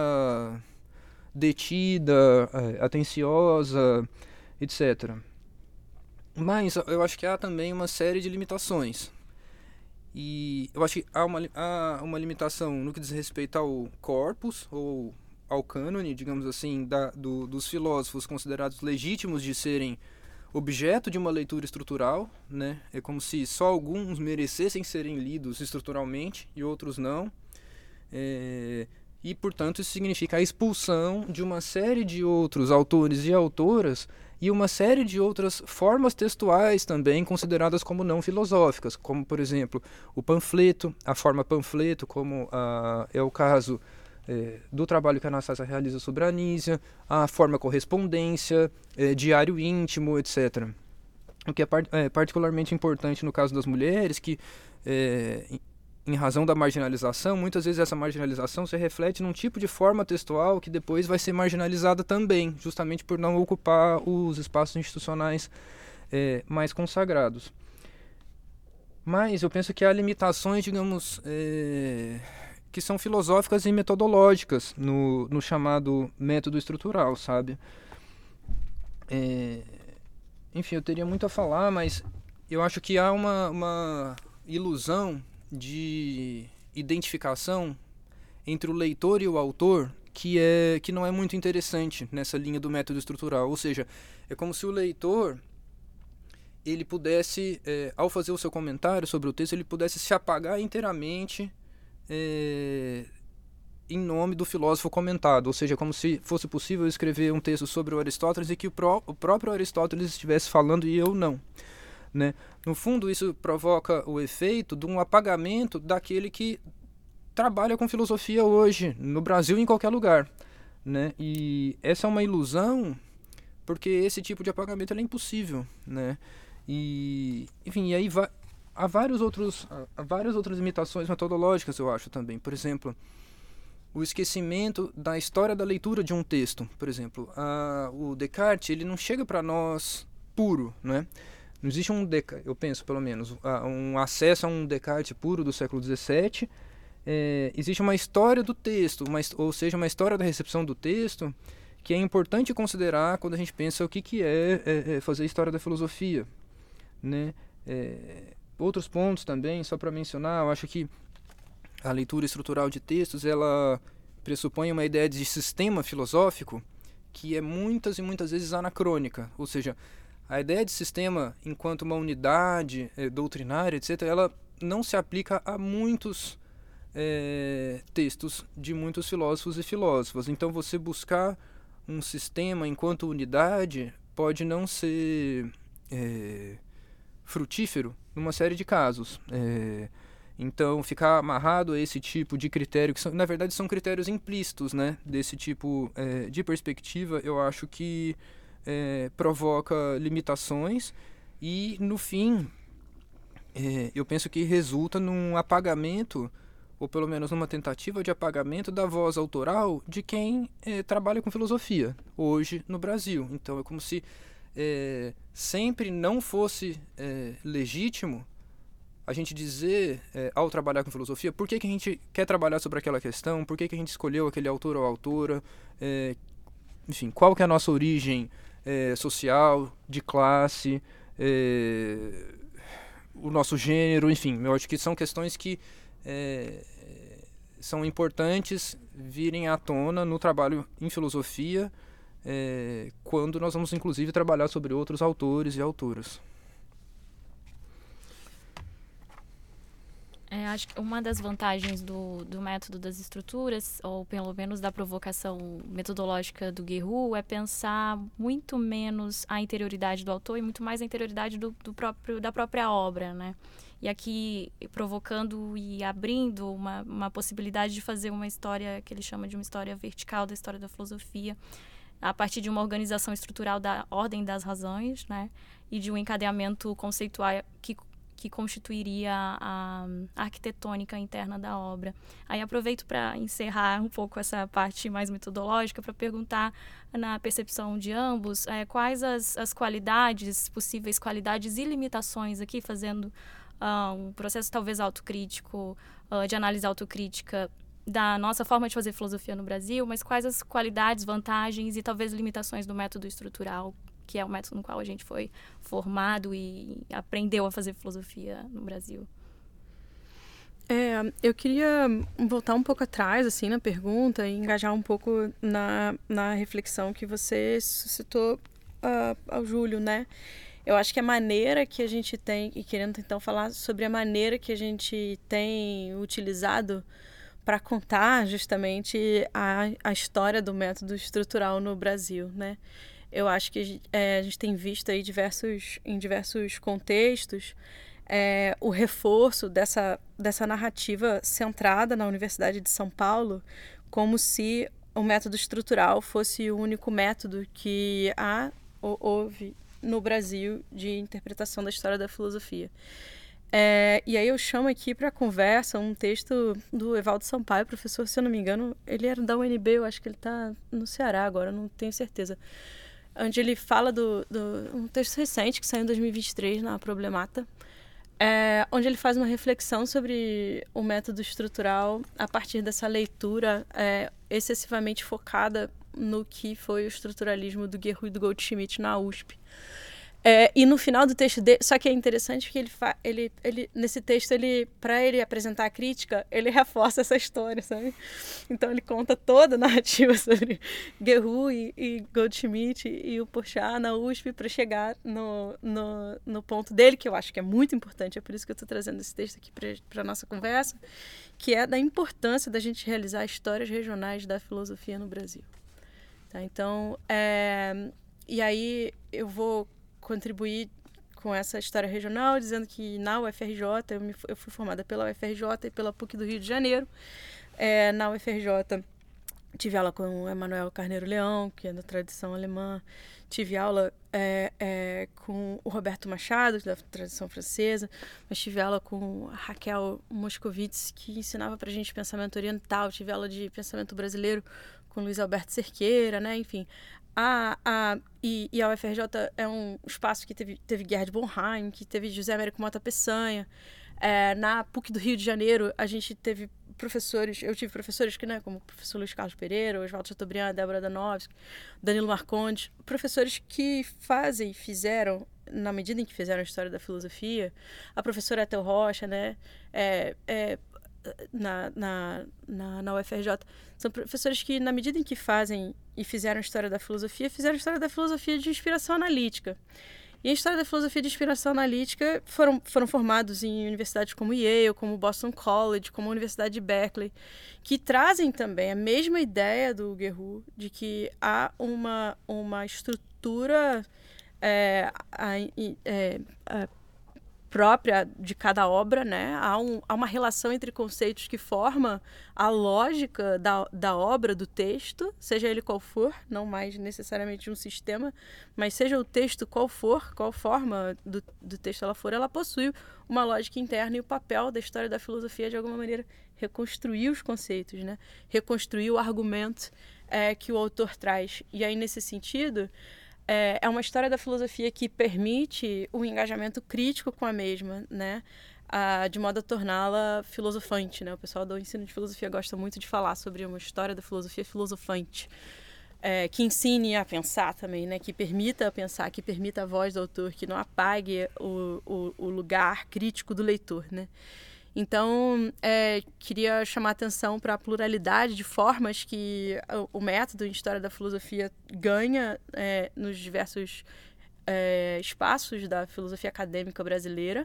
detida, é, atenciosa, etcétera. Mas eu acho que há também uma série de limitações. E eu acho que há uma, há uma limitação no que diz respeito ao corpus, ou ao cânone, digamos assim, da, do, dos filósofos considerados legítimos de serem objeto de uma leitura estrutural, né? É como se só alguns merecessem serem lidos estruturalmente e outros não. É... E, portanto, isso significa a expulsão de uma série de outros autores e autoras e uma série de outras formas textuais também consideradas como não filosóficas, como, por exemplo, o panfleto, a forma panfleto, como ah, é o caso é, do trabalho que a Anastácia realiza sobre a Anísia, a forma correspondência, é, diário íntimo, etcétera. O que é, par- é particularmente importante no caso das mulheres, que é, em razão da marginalização, muitas vezes essa marginalização se reflete num tipo de forma textual que depois vai ser marginalizada também, justamente por não ocupar os espaços institucionais é, mais consagrados. Mas eu penso que há limitações, digamos, é, que são filosóficas e metodológicas no, no chamado método estrutural, sabe? É, enfim, eu teria muito a falar, mas eu acho que há uma, uma ilusão de identificação entre o leitor e o autor que, é, que não é muito interessante nessa linha do método estrutural. Ou seja, é como se o leitor, ele pudesse, é, ao fazer o seu comentário sobre o texto, ele pudesse se apagar inteiramente é, em nome do filósofo comentado. Ou seja, como se fosse possível escrever um texto sobre o Aristóteles e que o, pró- o próprio Aristóteles estivesse falando e eu não. Né? No fundo, isso provoca o efeito de um apagamento daquele que trabalha com filosofia hoje, no Brasil e em qualquer lugar. Né? E essa é uma ilusão, porque esse tipo de apagamento é impossível. Né? E, enfim, e aí va- há, vários outros, há várias outras limitações metodológicas, eu acho também. Por exemplo, o esquecimento da história da leitura de um texto. Por exemplo, a, o Descartes, ele não chega para nós puro, né? Não existe um, Descartes, eu penso pelo menos, um acesso a um Descartes puro do século dezessete. É, existe uma história do texto, uma, ou seja, uma história da recepção do texto, que é importante considerar quando a gente pensa o que, que é, é, é fazer história da filosofia. Né? É, outros pontos também, só para mencionar, eu acho que a leitura estrutural de textos, ela pressupõe uma ideia de sistema filosófico que é muitas e muitas vezes anacrônica, ou seja, a ideia de sistema enquanto uma unidade é, doutrinária, etcétera, ela não se aplica a muitos é, textos de muitos filósofos e filósofas. Então, você buscar um sistema enquanto unidade pode não ser é, frutífero numa série de casos. É, então, ficar amarrado a esse tipo de critério, que são, na verdade são critérios implícitos, né, desse tipo é, de perspectiva, eu acho que É, provoca limitações e, no fim, é, eu penso que resulta num apagamento, ou pelo menos numa tentativa de apagamento da voz autoral de quem é, trabalha com filosofia hoje no Brasil. Então é como se é, sempre não fosse é, legítimo a gente dizer, é, ao trabalhar com filosofia, por que, que a gente quer trabalhar sobre aquela questão, por que, que a gente escolheu aquele autor ou autora, é, enfim, qual que é a nossa origem É, social, de classe, é, o nosso gênero, enfim, eu acho que são questões que é, são importantes virem à tona no trabalho em filosofia, é, quando nós vamos inclusive trabalhar sobre outros autores e autoras. É, acho que uma das vantagens do, do método das estruturas, ou pelo menos da provocação metodológica do Guerrero, é pensar muito menos a interioridade do autor e muito mais a interioridade do, do próprio, da própria obra, né? E aqui provocando e abrindo uma, uma possibilidade de fazer uma história que ele chama de uma história vertical da história da filosofia, a partir de uma organização estrutural da ordem das razões, né? E de um encadeamento conceitual que que constituiria a, a arquitetônica interna da obra. Aí aproveito para encerrar um pouco essa parte mais metodológica para perguntar, na percepção de ambos, é, quais as, as qualidades, possíveis qualidades e limitações aqui, fazendo uh, um processo talvez autocrítico, uh, de análise autocrítica da nossa forma de fazer filosofia no Brasil, mas quais as qualidades, vantagens e talvez limitações do método estrutural, que é o método no qual a gente foi formado e aprendeu a fazer filosofia no Brasil. É, eu queria voltar um pouco atrás, assim, na pergunta e engajar um pouco na, na reflexão que você suscitou uh, ao Júlio, né? Eu acho que a maneira que a gente tem, e querendo então falar sobre a maneira que a gente tem utilizado para contar justamente a, a história do método estrutural no Brasil, né? Eu acho que é, a gente tem visto aí diversos, em diversos contextos é, o reforço dessa, dessa narrativa centrada na Universidade de São Paulo, como se o método estrutural fosse o único método que há ou houve no Brasil de interpretação da história da filosofia. É, e aí eu chamo aqui para conversa um texto do Evaldo Sampaio, professor, se eu não me engano, ele era da U N B, eu acho que ele está no Ceará agora, não tenho certeza. Onde ele fala do, do um texto recente que saiu em dois mil e vinte e três na Problemata, é, onde ele faz uma reflexão sobre o método estrutural a partir dessa leitura é, excessivamente focada no que foi o estruturalismo do Guerrero e do Goldschmidt na U S P. É, e no final do texto dele, só que é interessante porque ele, fa, ele, ele nesse texto, ele, para ele apresentar a crítica, ele reforça essa história, sabe? Então ele conta toda a narrativa sobre Guerrero e, e Goldschmidt e o Porchat na U S P para chegar no, no, no ponto dele, que eu acho que é muito importante, é por isso que eu estou trazendo esse texto aqui para a nossa conversa, que é da importância da gente realizar histórias regionais da filosofia no Brasil. Tá? Então, é, e aí eu vou contribuir com essa história regional, dizendo que na U F R J, eu, me, eu fui formada pela U F R J e pela P U C do Rio de Janeiro. É, na U F R J tive aula com o Emanuel Carneiro Leão, que é da tradição alemã. Tive aula é, é, com o Roberto Machado, da tradição francesa. Mas tive aula com a Raquel Moscovitz, que ensinava pra gente pensamento oriental. Tive aula de pensamento brasileiro com Luiz Alberto Cerqueira, né? Enfim. A, a, e, e a U F R J é um espaço que teve, teve Gerhard Bonheim, que teve José Américo Mota Peçanha. É, na P U C do Rio de Janeiro, a gente teve professores, eu tive professores que, né, como o professor Luiz Carlos Pereira, Oswaldo Chateaubriand, Débora Danovski, Danilo Marcondes, professores que fazem, fizeram, na medida em que fizeram a história da filosofia, a professora Ethel Rocha, né, é, é, na, na, na, na U F R J, são professores que, na medida em que fazem e fizeram a história da filosofia, fizeram a história da filosofia de inspiração analítica. E a história da filosofia de inspiração analítica foram, foram formados em universidades como Yale, como Boston College, como a Universidade de Berkeley, que trazem também a mesma ideia do Guerrero de que há uma, uma estrutura é, a, é, a, própria de cada obra, né? Há, um, há uma relação entre conceitos que forma a lógica da, da obra, do texto, seja ele qual for, não mais necessariamente um sistema, mas seja o texto qual for, qual forma do, do texto ela for, ela possui uma lógica interna, e o papel da história da filosofia é, de alguma maneira, reconstruir os conceitos, né? Reconstruir o argumento é, que o autor traz. E aí, nesse sentido, é uma história da filosofia que permite o engajamento crítico com a mesma, né? Ah, de modo a torná-la filosofante, né? O pessoal do ensino de filosofia gosta muito de falar sobre uma história da filosofia filosofante, é, que ensine a pensar também, né? Que permita pensar, que permita a voz do autor, que não apague o, o, o lugar crítico do leitor, né? Então, é, queria chamar a atenção para a pluralidade de formas que o, o método em História da Filosofia ganha é, nos diversos é, espaços da filosofia acadêmica brasileira.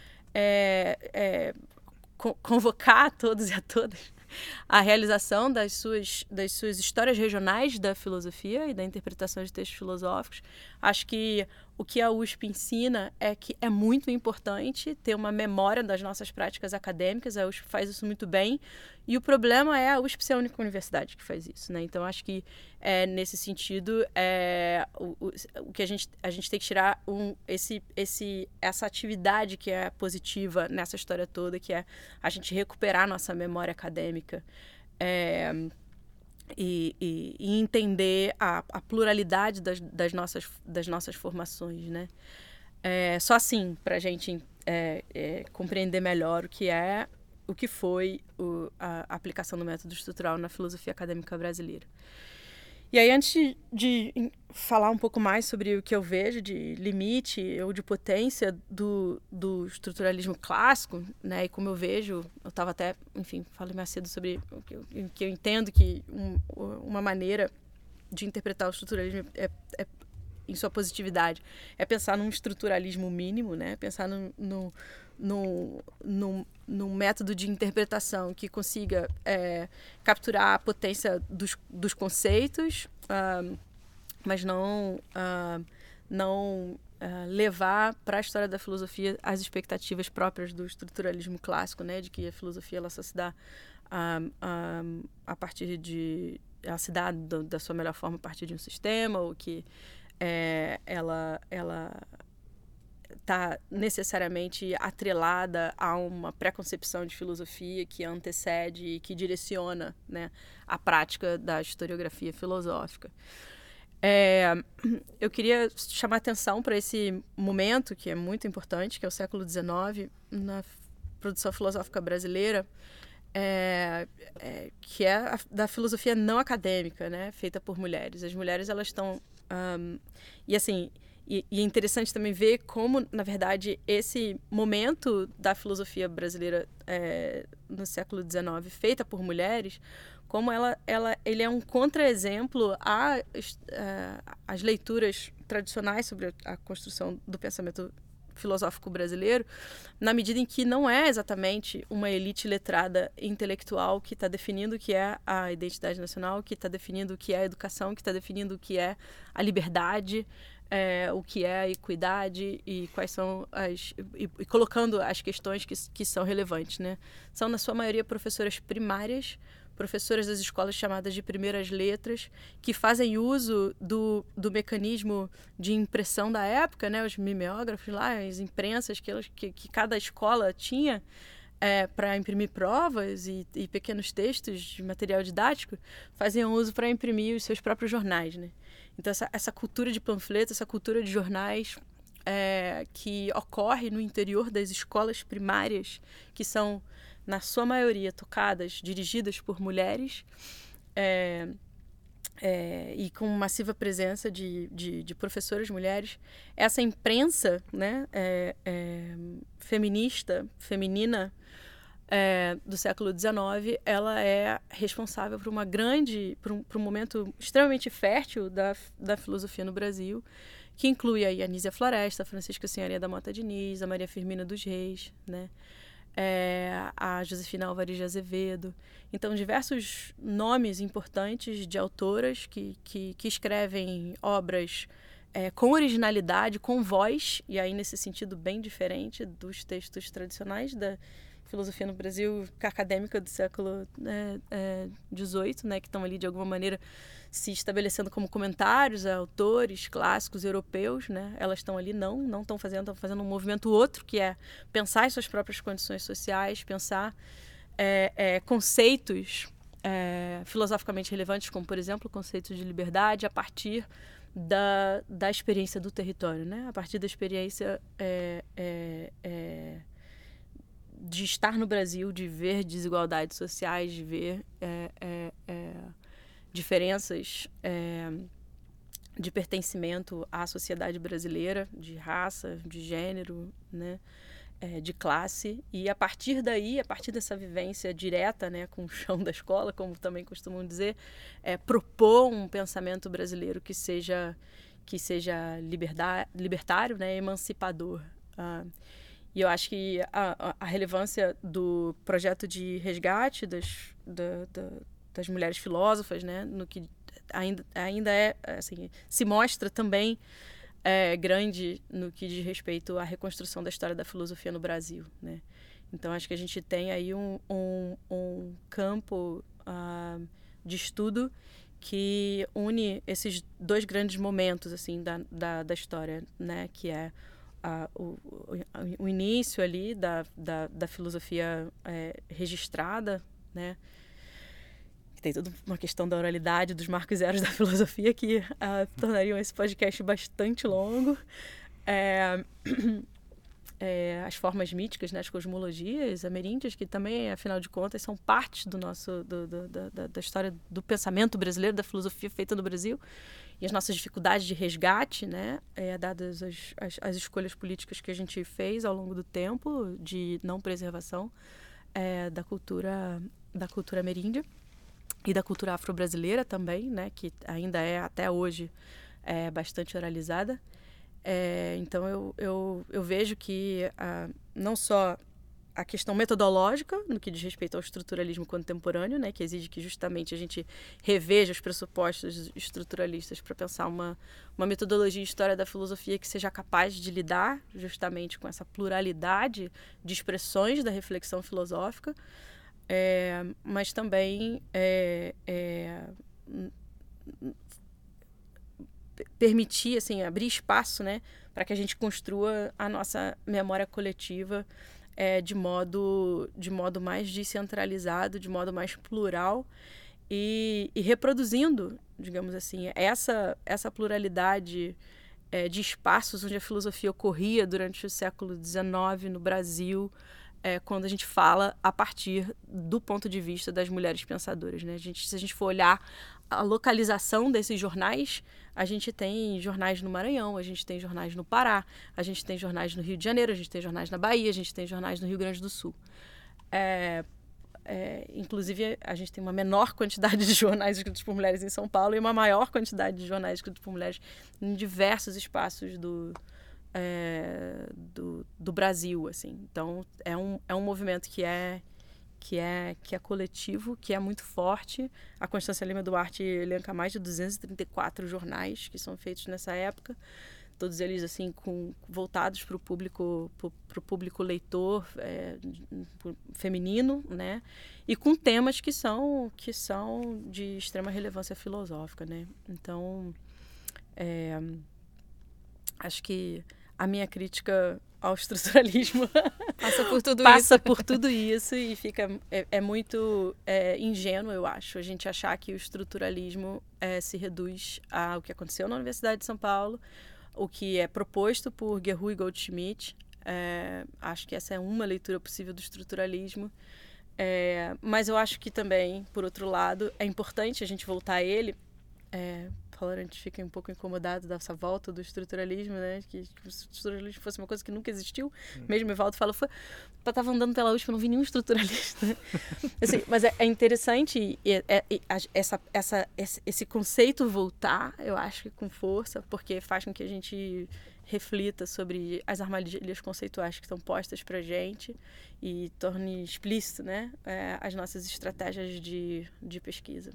É, é, co- convocar a todos e a todas a realização das suas, das suas histórias regionais da filosofia e da interpretação de textos filosóficos. Acho que o que a U S P ensina é que é muito importante ter uma memória das nossas práticas acadêmicas. A U S P faz isso muito bem. E o problema é a U S P ser a única universidade que faz isso, né? Então, acho que, é, nesse sentido, é, o, o, o que a gente, a gente tem que tirar um, esse, esse, essa atividade que é positiva nessa história toda, que é a gente recuperar a nossa memória acadêmica. É, E, e, e entender a, a pluralidade das, das, nossas, das nossas formações, né? É, só assim, para a gente é, é, compreender melhor o que é, o que foi o, a, a aplicação do método estrutural na filosofia acadêmica brasileira. E aí, antes de, de falar um pouco mais sobre o que eu vejo de limite ou de potência do, do estruturalismo clássico, né, e como eu vejo, eu estava até, enfim, falei mais cedo sobre o que eu, que eu entendo que um, uma maneira de interpretar o estruturalismo é, é, em sua positividade, é pensar num estruturalismo mínimo, né, pensar num, num, num, num, num método de interpretação que consiga é, capturar a potência dos, dos conceitos, uh, mas não, uh, não uh, levar para a história da filosofia as expectativas próprias do estruturalismo clássico, né, de que a filosofia ela só se dá uh, uh, a partir de... ela se dá do, da sua melhor forma a partir de um sistema, ou que é, ela... ela tá necessariamente atrelada a uma pré-concepção de filosofia que antecede e que direciona, né, a prática da historiografia filosófica. É, eu queria chamar atenção para esse momento, que é muito importante, que é o século dezenove, na produção filosófica brasileira, é, é, que é a, da filosofia não acadêmica, né, feita por mulheres. As mulheres, elas estão... Um, e assim... E, e é interessante também ver como, na verdade, esse momento da filosofia brasileira é, no século dezenove, feita por mulheres, como ela, ela, ele é um contra-exemplo às leituras tradicionais sobre a construção do pensamento filosófico brasileiro, na medida em que não é exatamente uma elite letrada intelectual que está definindo o que é a identidade nacional, que está definindo o que é a educação, que está definindo o que é a liberdade, É, o que é a equidade e quais são as... E, e colocando as questões que, que são relevantes, né? São, na sua maioria, professoras primárias, professoras das escolas chamadas de primeiras letras, que fazem uso do, do mecanismo de impressão da época, né? Os mimeógrafos lá, as imprensas que, elas, que, que cada escola tinha é, para imprimir provas e, e pequenos textos de material didático, faziam uso para imprimir os seus próprios jornais, né? Então, essa, essa cultura de panfletos, essa cultura de jornais é, que ocorre no interior das escolas primárias, que são, na sua maioria, tocadas, dirigidas por mulheres, é, é, e com massiva presença de, de, de professoras mulheres. Essa imprensa, né, é, é, feminista, feminina, É, do século dezenove, ela é responsável por uma grande, por um, por um momento extremamente fértil da, da filosofia no Brasil, que inclui aí a Anísia Floresta, a Francisca Senhorinha da Mota Diniz, a Maria Firmina dos Reis, né? É, a Josefina Álvares de Azevedo. Então, diversos nomes importantes de autoras que, que, que escrevem obras é, com originalidade, com voz, e aí nesse sentido bem diferente dos textos tradicionais da filosofia no Brasil acadêmica do século dezoito, é, é, né, que estão ali de alguma maneira se estabelecendo como comentários a autores clássicos europeus, né? Elas estão ali não, não estão fazendo, estão fazendo um movimento outro, que é pensar as suas próprias condições sociais, pensar é, é, conceitos é, filosoficamente relevantes, como, por exemplo, o conceito de liberdade a partir da, da experiência do território, né? A partir da experiência é, é, é, de estar no Brasil, de ver desigualdades sociais, de ver é, é, é, diferenças é, de pertencimento à sociedade brasileira, de raça, de gênero, né, é, de classe. E a partir daí, a partir dessa vivência direta, né, com o chão da escola, como também costumam dizer, é, propor um pensamento brasileiro que seja, que seja liberdade, libertário, né, emancipador. Ah, E eu acho que a, a relevância do projeto de resgate das, da, da, das mulheres filósofas, né, no que ainda, ainda é, assim, se mostra também é, grande no que diz respeito à reconstrução da história da filosofia no Brasil, né? Então, acho que a gente tem aí um, um, um campo uh, de estudo que une esses dois grandes momentos, assim, da, da, da história, né, que é A, o, o, o início ali da, da, da filosofia é, registrada, né? Tem toda uma questão da oralidade, dos marcos zeros da filosofia que uh, tornariam esse podcast bastante longo. É, é, as formas míticas, né? As cosmologias ameríndias, que também, afinal de contas, são parte do nosso, do, do, da, da história do pensamento brasileiro, da filosofia feita no Brasil. E as nossas dificuldades de resgate, né, é, dadas as, as, as escolhas políticas que a gente fez ao longo do tempo de não preservação é, da cultura da cultura ameríndia e da cultura afro-brasileira também, né, que ainda é até hoje é, bastante oralizada. É, então eu, eu, eu vejo que ah, não só a questão metodológica, no que diz respeito ao estruturalismo contemporâneo, né, que exige que justamente a gente reveja os pressupostos estruturalistas para pensar uma, uma metodologia de história da filosofia que seja capaz de lidar justamente com essa pluralidade de expressões da reflexão filosófica, é, mas também é, é, permitir, assim, abrir espaço, né, para que a gente construa a nossa memória coletiva é, de modo, de modo mais descentralizado, de modo mais plural e, e reproduzindo, digamos assim, essa, essa pluralidade é, de espaços onde a filosofia ocorria durante o século dezenove no Brasil, é, quando a gente fala a partir do ponto de vista das mulheres pensadoras, né? A gente, se a gente for olhar a localização desses jornais, a gente tem jornais no Maranhão, a gente tem jornais no Pará, a gente tem jornais no Rio de Janeiro, a gente tem jornais na Bahia, a gente tem jornais no Rio Grande do Sul. É, é, inclusive, a gente tem uma menor quantidade de jornais escritos por mulheres em São Paulo e uma maior quantidade de jornais escritos por mulheres em diversos espaços do, é, do, do Brasil, assim. Então, é um, é um movimento que é que é, que é coletivo, que é muito forte. A Constância Lima Duarte elenca mais de duzentos e trinta e quatro jornais que são feitos nessa época, todos eles assim com, voltados para o público, pro público leitor é, feminino, né? E com temas que são, que são de extrema relevância filosófica, né? Então, é, acho que a minha crítica ao estruturalismo passa por tudo passa isso. por tudo isso e fica é, é muito é, ingênuo, eu acho, a gente achar que o estruturalismo é, se reduz ao que aconteceu na Universidade de São Paulo, o que é proposto por Gerhard Goldschmidt. É, acho que essa é uma leitura possível do estruturalismo, é, mas eu acho que também, por outro lado, é importante a gente voltar a ele. É, a gente fica um pouco incomodado dessa volta do estruturalismo, né? Que, que o estruturalismo fosse uma coisa que nunca existiu. Hum. Mesmo o Evaldo fala, foi, eu estava andando pela U S P, eu não vi nenhum estruturalista. Assim, mas é, é interessante é, é, é, essa, essa, esse, esse conceito voltar, eu acho que com força, porque faz com que a gente reflita sobre as armadilhas conceituais que estão postas para a gente e torne explícito, né, é, as nossas estratégias de, de pesquisa.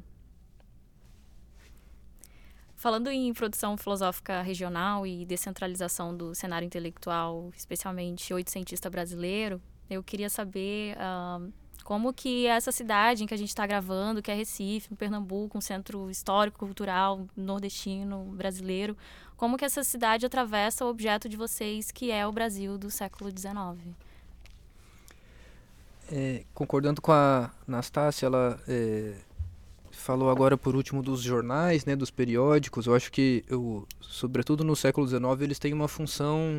Falando em produção filosófica regional e descentralização do cenário intelectual, especialmente oitocentista brasileiro, eu queria saber uh, como que essa cidade em que a gente está gravando, que é Recife, no Pernambuco, um centro histórico, cultural, nordestino, brasileiro, como que essa cidade atravessa o objeto de vocês, que é o Brasil do século dezenove? É, concordando com a Anastácia, ela... É... falou agora por último dos jornais, né, dos periódicos. Eu acho que, eu, sobretudo no século dezenove, eles têm uma função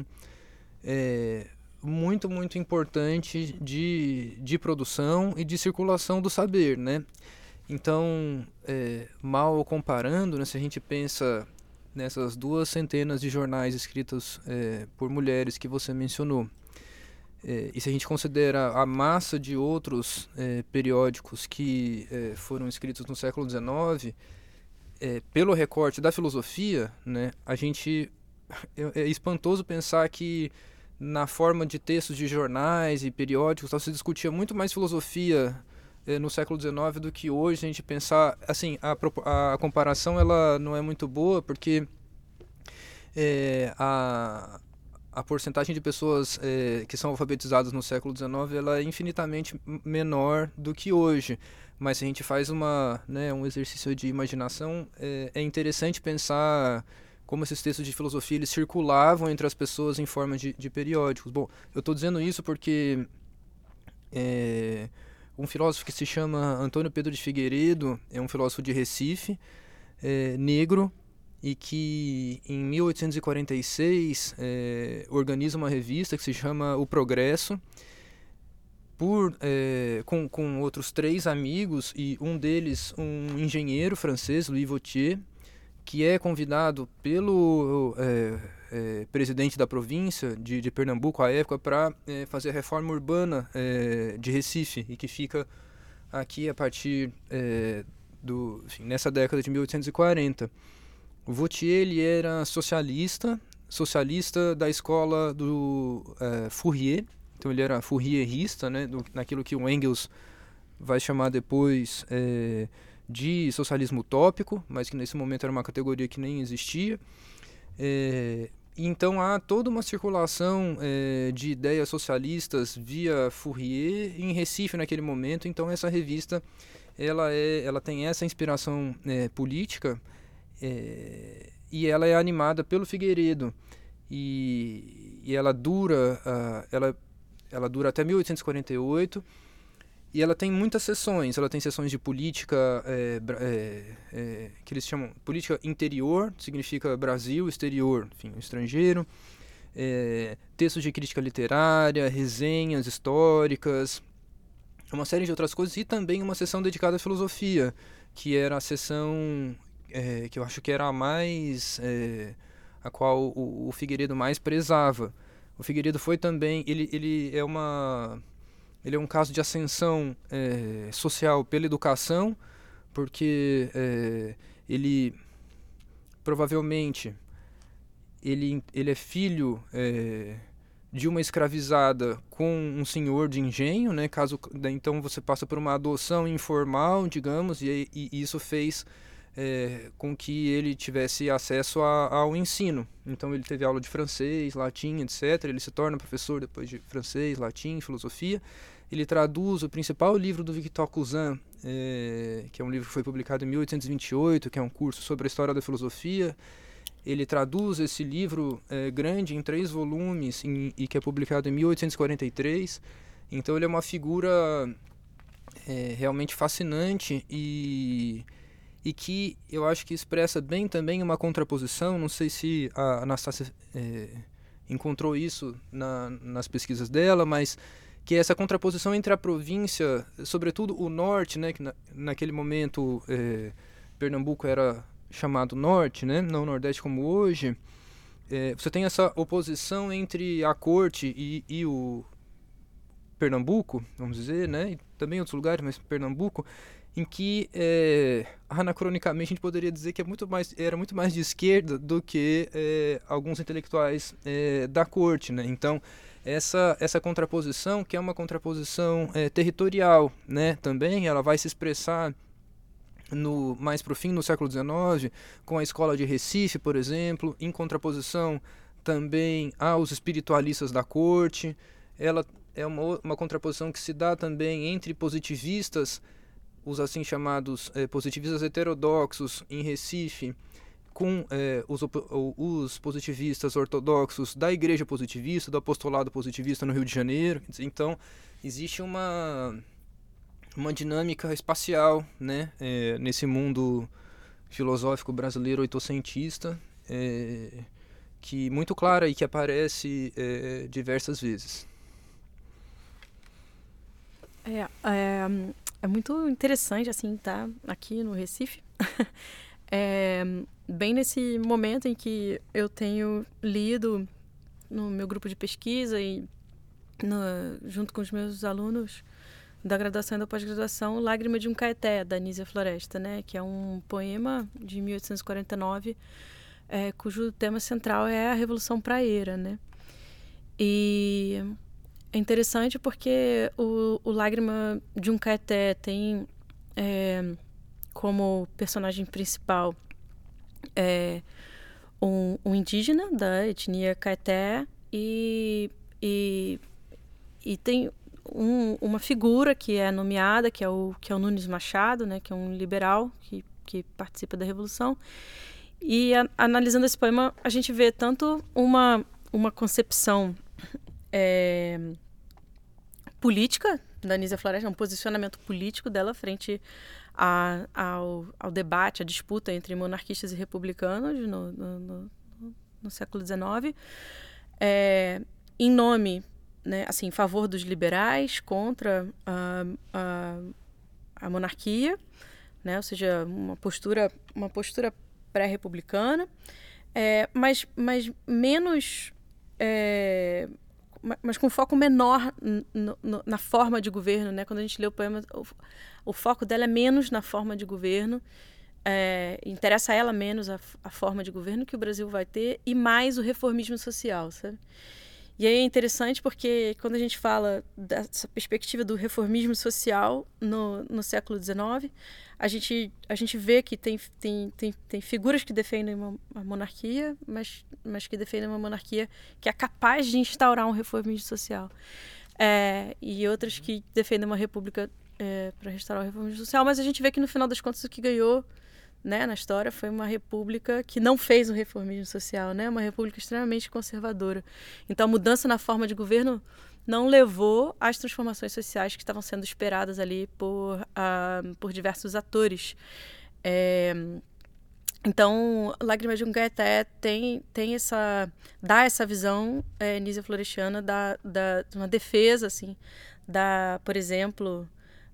é, muito, muito importante de, de produção e de circulação do saber, né? Então, é, mal comparando, né, se a gente pensa nessas duas centenas de jornais escritos é, por mulheres que você mencionou, É, e se a gente considera a massa de outros é, periódicos que é, foram escritos no século dezenove, é, pelo recorte da filosofia, né, a gente é, é espantoso pensar que na forma de textos de jornais e periódicos tal, se discutia muito mais filosofia é, no século dezenove do que hoje. A gente pensar, assim, a, a comparação ela não é muito boa porque é, a a porcentagem de pessoas é, que são alfabetizadas no século dezenove ela é infinitamente menor do que hoje. Mas se a gente faz uma, né, um exercício de imaginação, é, é interessante pensar como esses textos de filosofia eles circulavam entre as pessoas em forma de, de periódicos. Bom, eu estou dizendo isso porque é, um filósofo que se chama Antônio Pedro de Figueiredo é um filósofo de Recife, é, negro, e que em mil oitocentos e quarenta e seis é, organiza uma revista que se chama O Progresso, por, é, com, com outros três amigos, e um deles um engenheiro francês, Louis Vautier, que é convidado pelo é, é, presidente da província de, de Pernambuco à época para é, fazer a reforma urbana é, de Recife, e que fica aqui a partir é, do, enfim, nessa década de mil oitocentos e quarenta. O Vautier ele era socialista, socialista da escola do é, Fourier, então ele era fourierista, né, do, naquilo que o Engels vai chamar depois é, de socialismo utópico, mas que nesse momento era uma categoria que nem existia. É, então há toda uma circulação é, de ideias socialistas via Fourier em Recife naquele momento. Então essa revista ela, é, ela tem essa inspiração é, política, É, e ela é animada pelo Figueiredo. E, e ela dura uh, ela, ela dura até mil oitocentos e quarenta e oito, e ela tem muitas sessões. Ela tem sessões de política é, é, é, que eles chamam política interior, significa Brasil, exterior, enfim, estrangeiro, é, textos de crítica literária, resenhas históricas, uma série de outras coisas, e também uma sessão dedicada à filosofia, que era a sessão é, que eu acho que era a mais é, a qual o, o Figueiredo mais prezava. O Figueiredo foi também, ele, ele é uma ele é um caso de ascensão é, social pela educação, porque é, ele provavelmente ele, ele é filho é, de uma escravizada com um senhor de engenho, né? Caso, então você passa por uma adoção informal, digamos, e, e, e isso fez é, com que ele tivesse acesso a, ao ensino. Então ele teve aula de francês, latim, etcétera. Ele se torna professor depois de francês, latim, filosofia. Ele traduz o principal livro do Victor Cousin, é, que é um livro que foi publicado em mil oitocentos e vinte e oito, que é um curso sobre a história da filosofia. Ele traduz esse livro é, grande em três volumes em, e que é publicado em mil oitocentos e quarenta e três. Então ele é uma figura é, realmente fascinante e, e que eu acho que expressa bem também uma contraposição. Não sei se a Anastácia é, encontrou isso na, nas pesquisas dela, mas que é essa contraposição entre a província, sobretudo o norte, né, que na, naquele momento é, Pernambuco era chamado norte, né, não nordeste como hoje. É, você tem essa oposição entre a corte e, e o Pernambuco, vamos dizer, né, e também outros lugares, mas Pernambuco, em que é, anacronicamente a gente poderia dizer que é muito mais, era muito mais de esquerda do que é, alguns intelectuais é, da corte, né. Então essa, essa contraposição, que é uma contraposição é, territorial, né, também, ela vai se expressar no, mais para o fim, no século dezenove, com a escola de Recife, por exemplo, em contraposição também aos espiritualistas da corte. Ela é uma, uma contraposição que se dá também entre positivistas, os assim chamados é, positivistas heterodoxos em Recife, com é, os, os positivistas ortodoxos da igreja positivista, do apostolado positivista no Rio de Janeiro. Então, existe uma, uma dinâmica espacial, né, é, nesse mundo filosófico brasileiro oitocentista, é, que muito clara e que aparece é, diversas vezes. É, é, é muito interessante, assim, estar aqui no Recife. É, bem nesse momento em que eu tenho lido no meu grupo de pesquisa e no, junto com os meus alunos da graduação e da pós-graduação, Lágrima de um Caeté, da Anísia Floresta, né, que é um poema de mil oitocentos e quarenta e nove, é, cujo tema central é a Revolução Praieira, né? E é interessante porque o, o Lágrima de um Caeté tem é, como personagem principal é, um, um indígena da etnia Caeté e, e, e tem um, uma figura que é nomeada, que é o, que é o Nunes Machado, né, que é um liberal que, que participa da Revolução. E a, analisando esse poema, a gente vê tanto uma, uma concepção é, política da Anísia Floresta, um posicionamento político dela frente a, ao, ao debate, à disputa entre monarquistas e republicanos no, no, no, no século dezenove, é, em nome, né, assim, em favor dos liberais, contra a, a, a monarquia, né, ou seja, uma postura, uma postura pré-republicana, é, mas, mas menos... É, mas com foco menor no, no, na forma de governo, né? Quando a gente lê o poema, o, o foco dela é menos na forma de governo, é, interessa a ela menos a, a forma de governo que o Brasil vai ter e mais o reformismo social, sabe? E aí é interessante porque quando a gente fala dessa perspectiva do reformismo social no, no século dezenove, a gente, a gente vê que tem, tem, tem, tem figuras que defendem uma, uma monarquia, mas, mas que defendem uma monarquia que é capaz de instaurar um reformismo social. É, e outras que defendem uma república é, para restaurar o reformismo social, mas a gente vê que no final das contas o que ganhou né, na história, foi uma república que não fez o reformismo social, né, uma república extremamente conservadora. Então, a mudança na forma de governo não levou às transformações sociais que estavam sendo esperadas ali por, uh, por diversos atores. É, então, Lágrimas de um Gaeté tem, tem essa, dá essa visão é, Nízia Florestiana da, da, de uma defesa, assim, da, por exemplo,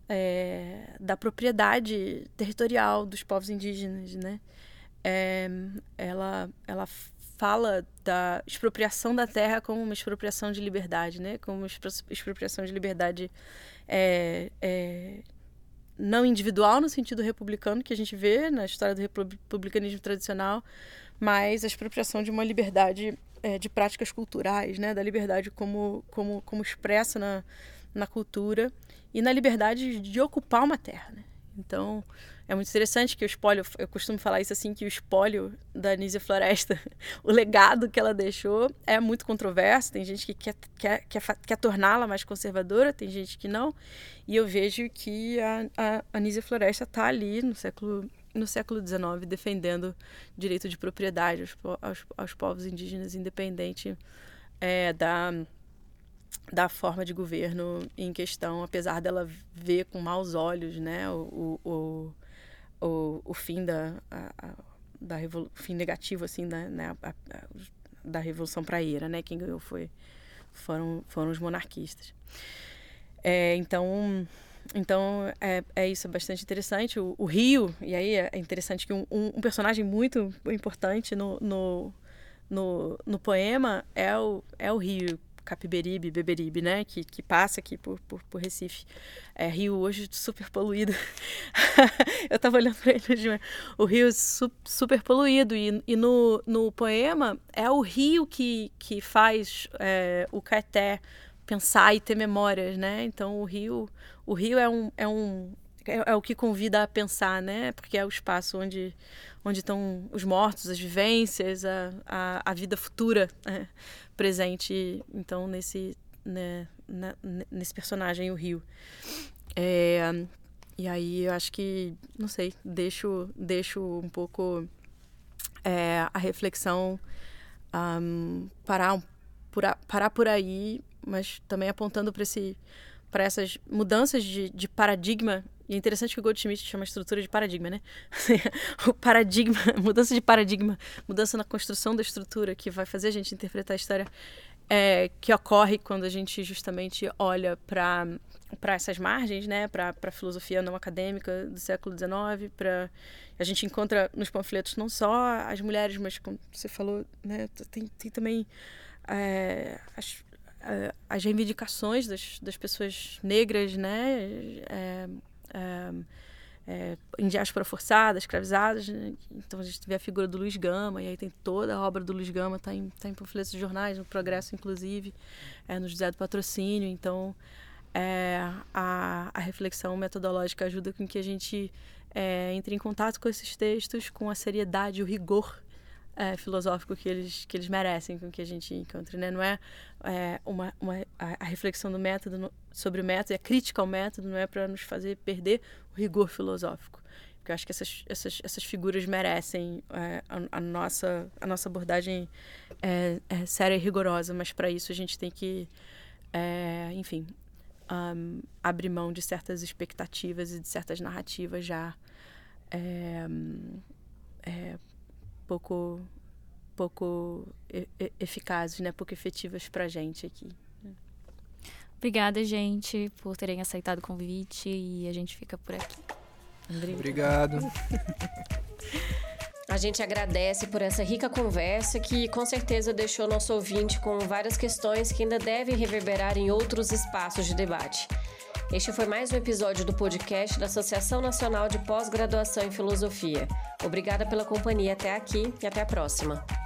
é, da propriedade territorial dos povos indígenas, né? É, ela, ela fala da expropriação da terra como uma expropriação de liberdade, né? Como uma expropriação de liberdade é, é, não individual no sentido republicano que a gente vê na história do republicanismo tradicional, mas a expropriação de uma liberdade é, de práticas culturais, né? Da liberdade como, como, como expressa na, na cultura e na liberdade de ocupar uma terra, né? Então, é muito interessante que o espólio, eu costumo falar isso assim, que o espólio da Nízia Floresta, o legado que ela deixou é muito controverso, tem gente que quer, quer, quer, quer torná-la mais conservadora, tem gente que não, e eu vejo que a, a, a Nízia Floresta está ali no século, no século dezenove defendendo direito de propriedade aos, aos, aos povos indígenas, independente é, da... da forma de governo em questão, apesar dela ver com maus olhos, né, o, o, o, o fim da, a, a, da revolu- fim negativo assim, da, né, a, a, da Revolução Praieira, né, quem ganhou foi, foram, foram os monarquistas. É, então, então é, é isso, é bastante interessante. O, o Rio, e aí é interessante que um, um, um personagem muito importante no, no, no, no poema é o, é o Rio, Capiberibe, Beberibe, né, que, que passa aqui por, por, por Recife. É, Rio hoje super poluído. Eu estava olhando para ele hoje, o Rio su, super poluído, e, e no, no poema é o Rio que, que faz é, o Caeté pensar e ter memórias, né, então o Rio, o Rio é, um, é, um, é, é o que convida a pensar, né, porque é o espaço onde onde estão os mortos, as vivências, a, a, a vida futura é, presente, então, nesse, né, na, nesse personagem, o Rio. É, e aí, eu acho que, não sei, deixo, deixo um pouco é, a reflexão um, parar, por, parar por aí, mas também apontando para esse... para essas mudanças de, de paradigma. E é interessante que o Goldsmith chama a estrutura de paradigma, né? O paradigma, mudança de paradigma, mudança na construção da estrutura que vai fazer a gente interpretar a história, é, que ocorre quando a gente justamente olha para para essas margens, né? Para a filosofia não acadêmica do século dezenove, para a gente encontra nos panfletos não só as mulheres, mas como você falou, né? Tem, tem também é, as as reivindicações das, das pessoas negras, né, é, é, é, em diáspora forçada, escravizadas, né? Então a gente vê a figura do Luiz Gama, e aí tem toda a obra do Luiz Gama, está em, tá em panfletos de jornais, no Progresso, inclusive, é, no José do Patrocínio. Então, é, a, a reflexão metodológica ajuda com que a gente é, entre em contato com esses textos com a seriedade, o rigor É, filosófico que eles, que eles merecem, com que a gente encontre, né? Não é, é uma, uma, a, a reflexão do método no, sobre o método, e a crítica ao método não é para nos fazer perder o rigor filosófico. Porque eu acho que essas, essas, essas figuras merecem é, a, a, nossa, a nossa abordagem é, é séria e rigorosa, mas para isso a gente tem que, é, enfim, um, abrir mão de certas expectativas e de certas narrativas já é, é, pouco, pouco e- eficazes, né? Pouco efetivas para a gente aqui. Obrigada, gente, por terem aceitado o convite, e a gente fica por aqui. Obrigado. A gente agradece por essa rica conversa que com certeza deixou nosso ouvinte com várias questões que ainda devem reverberar em outros espaços de debate. Este foi mais um episódio do podcast da Associação Nacional de Pós-Graduação em Filosofia. Obrigada pela companhia até aqui e até a próxima.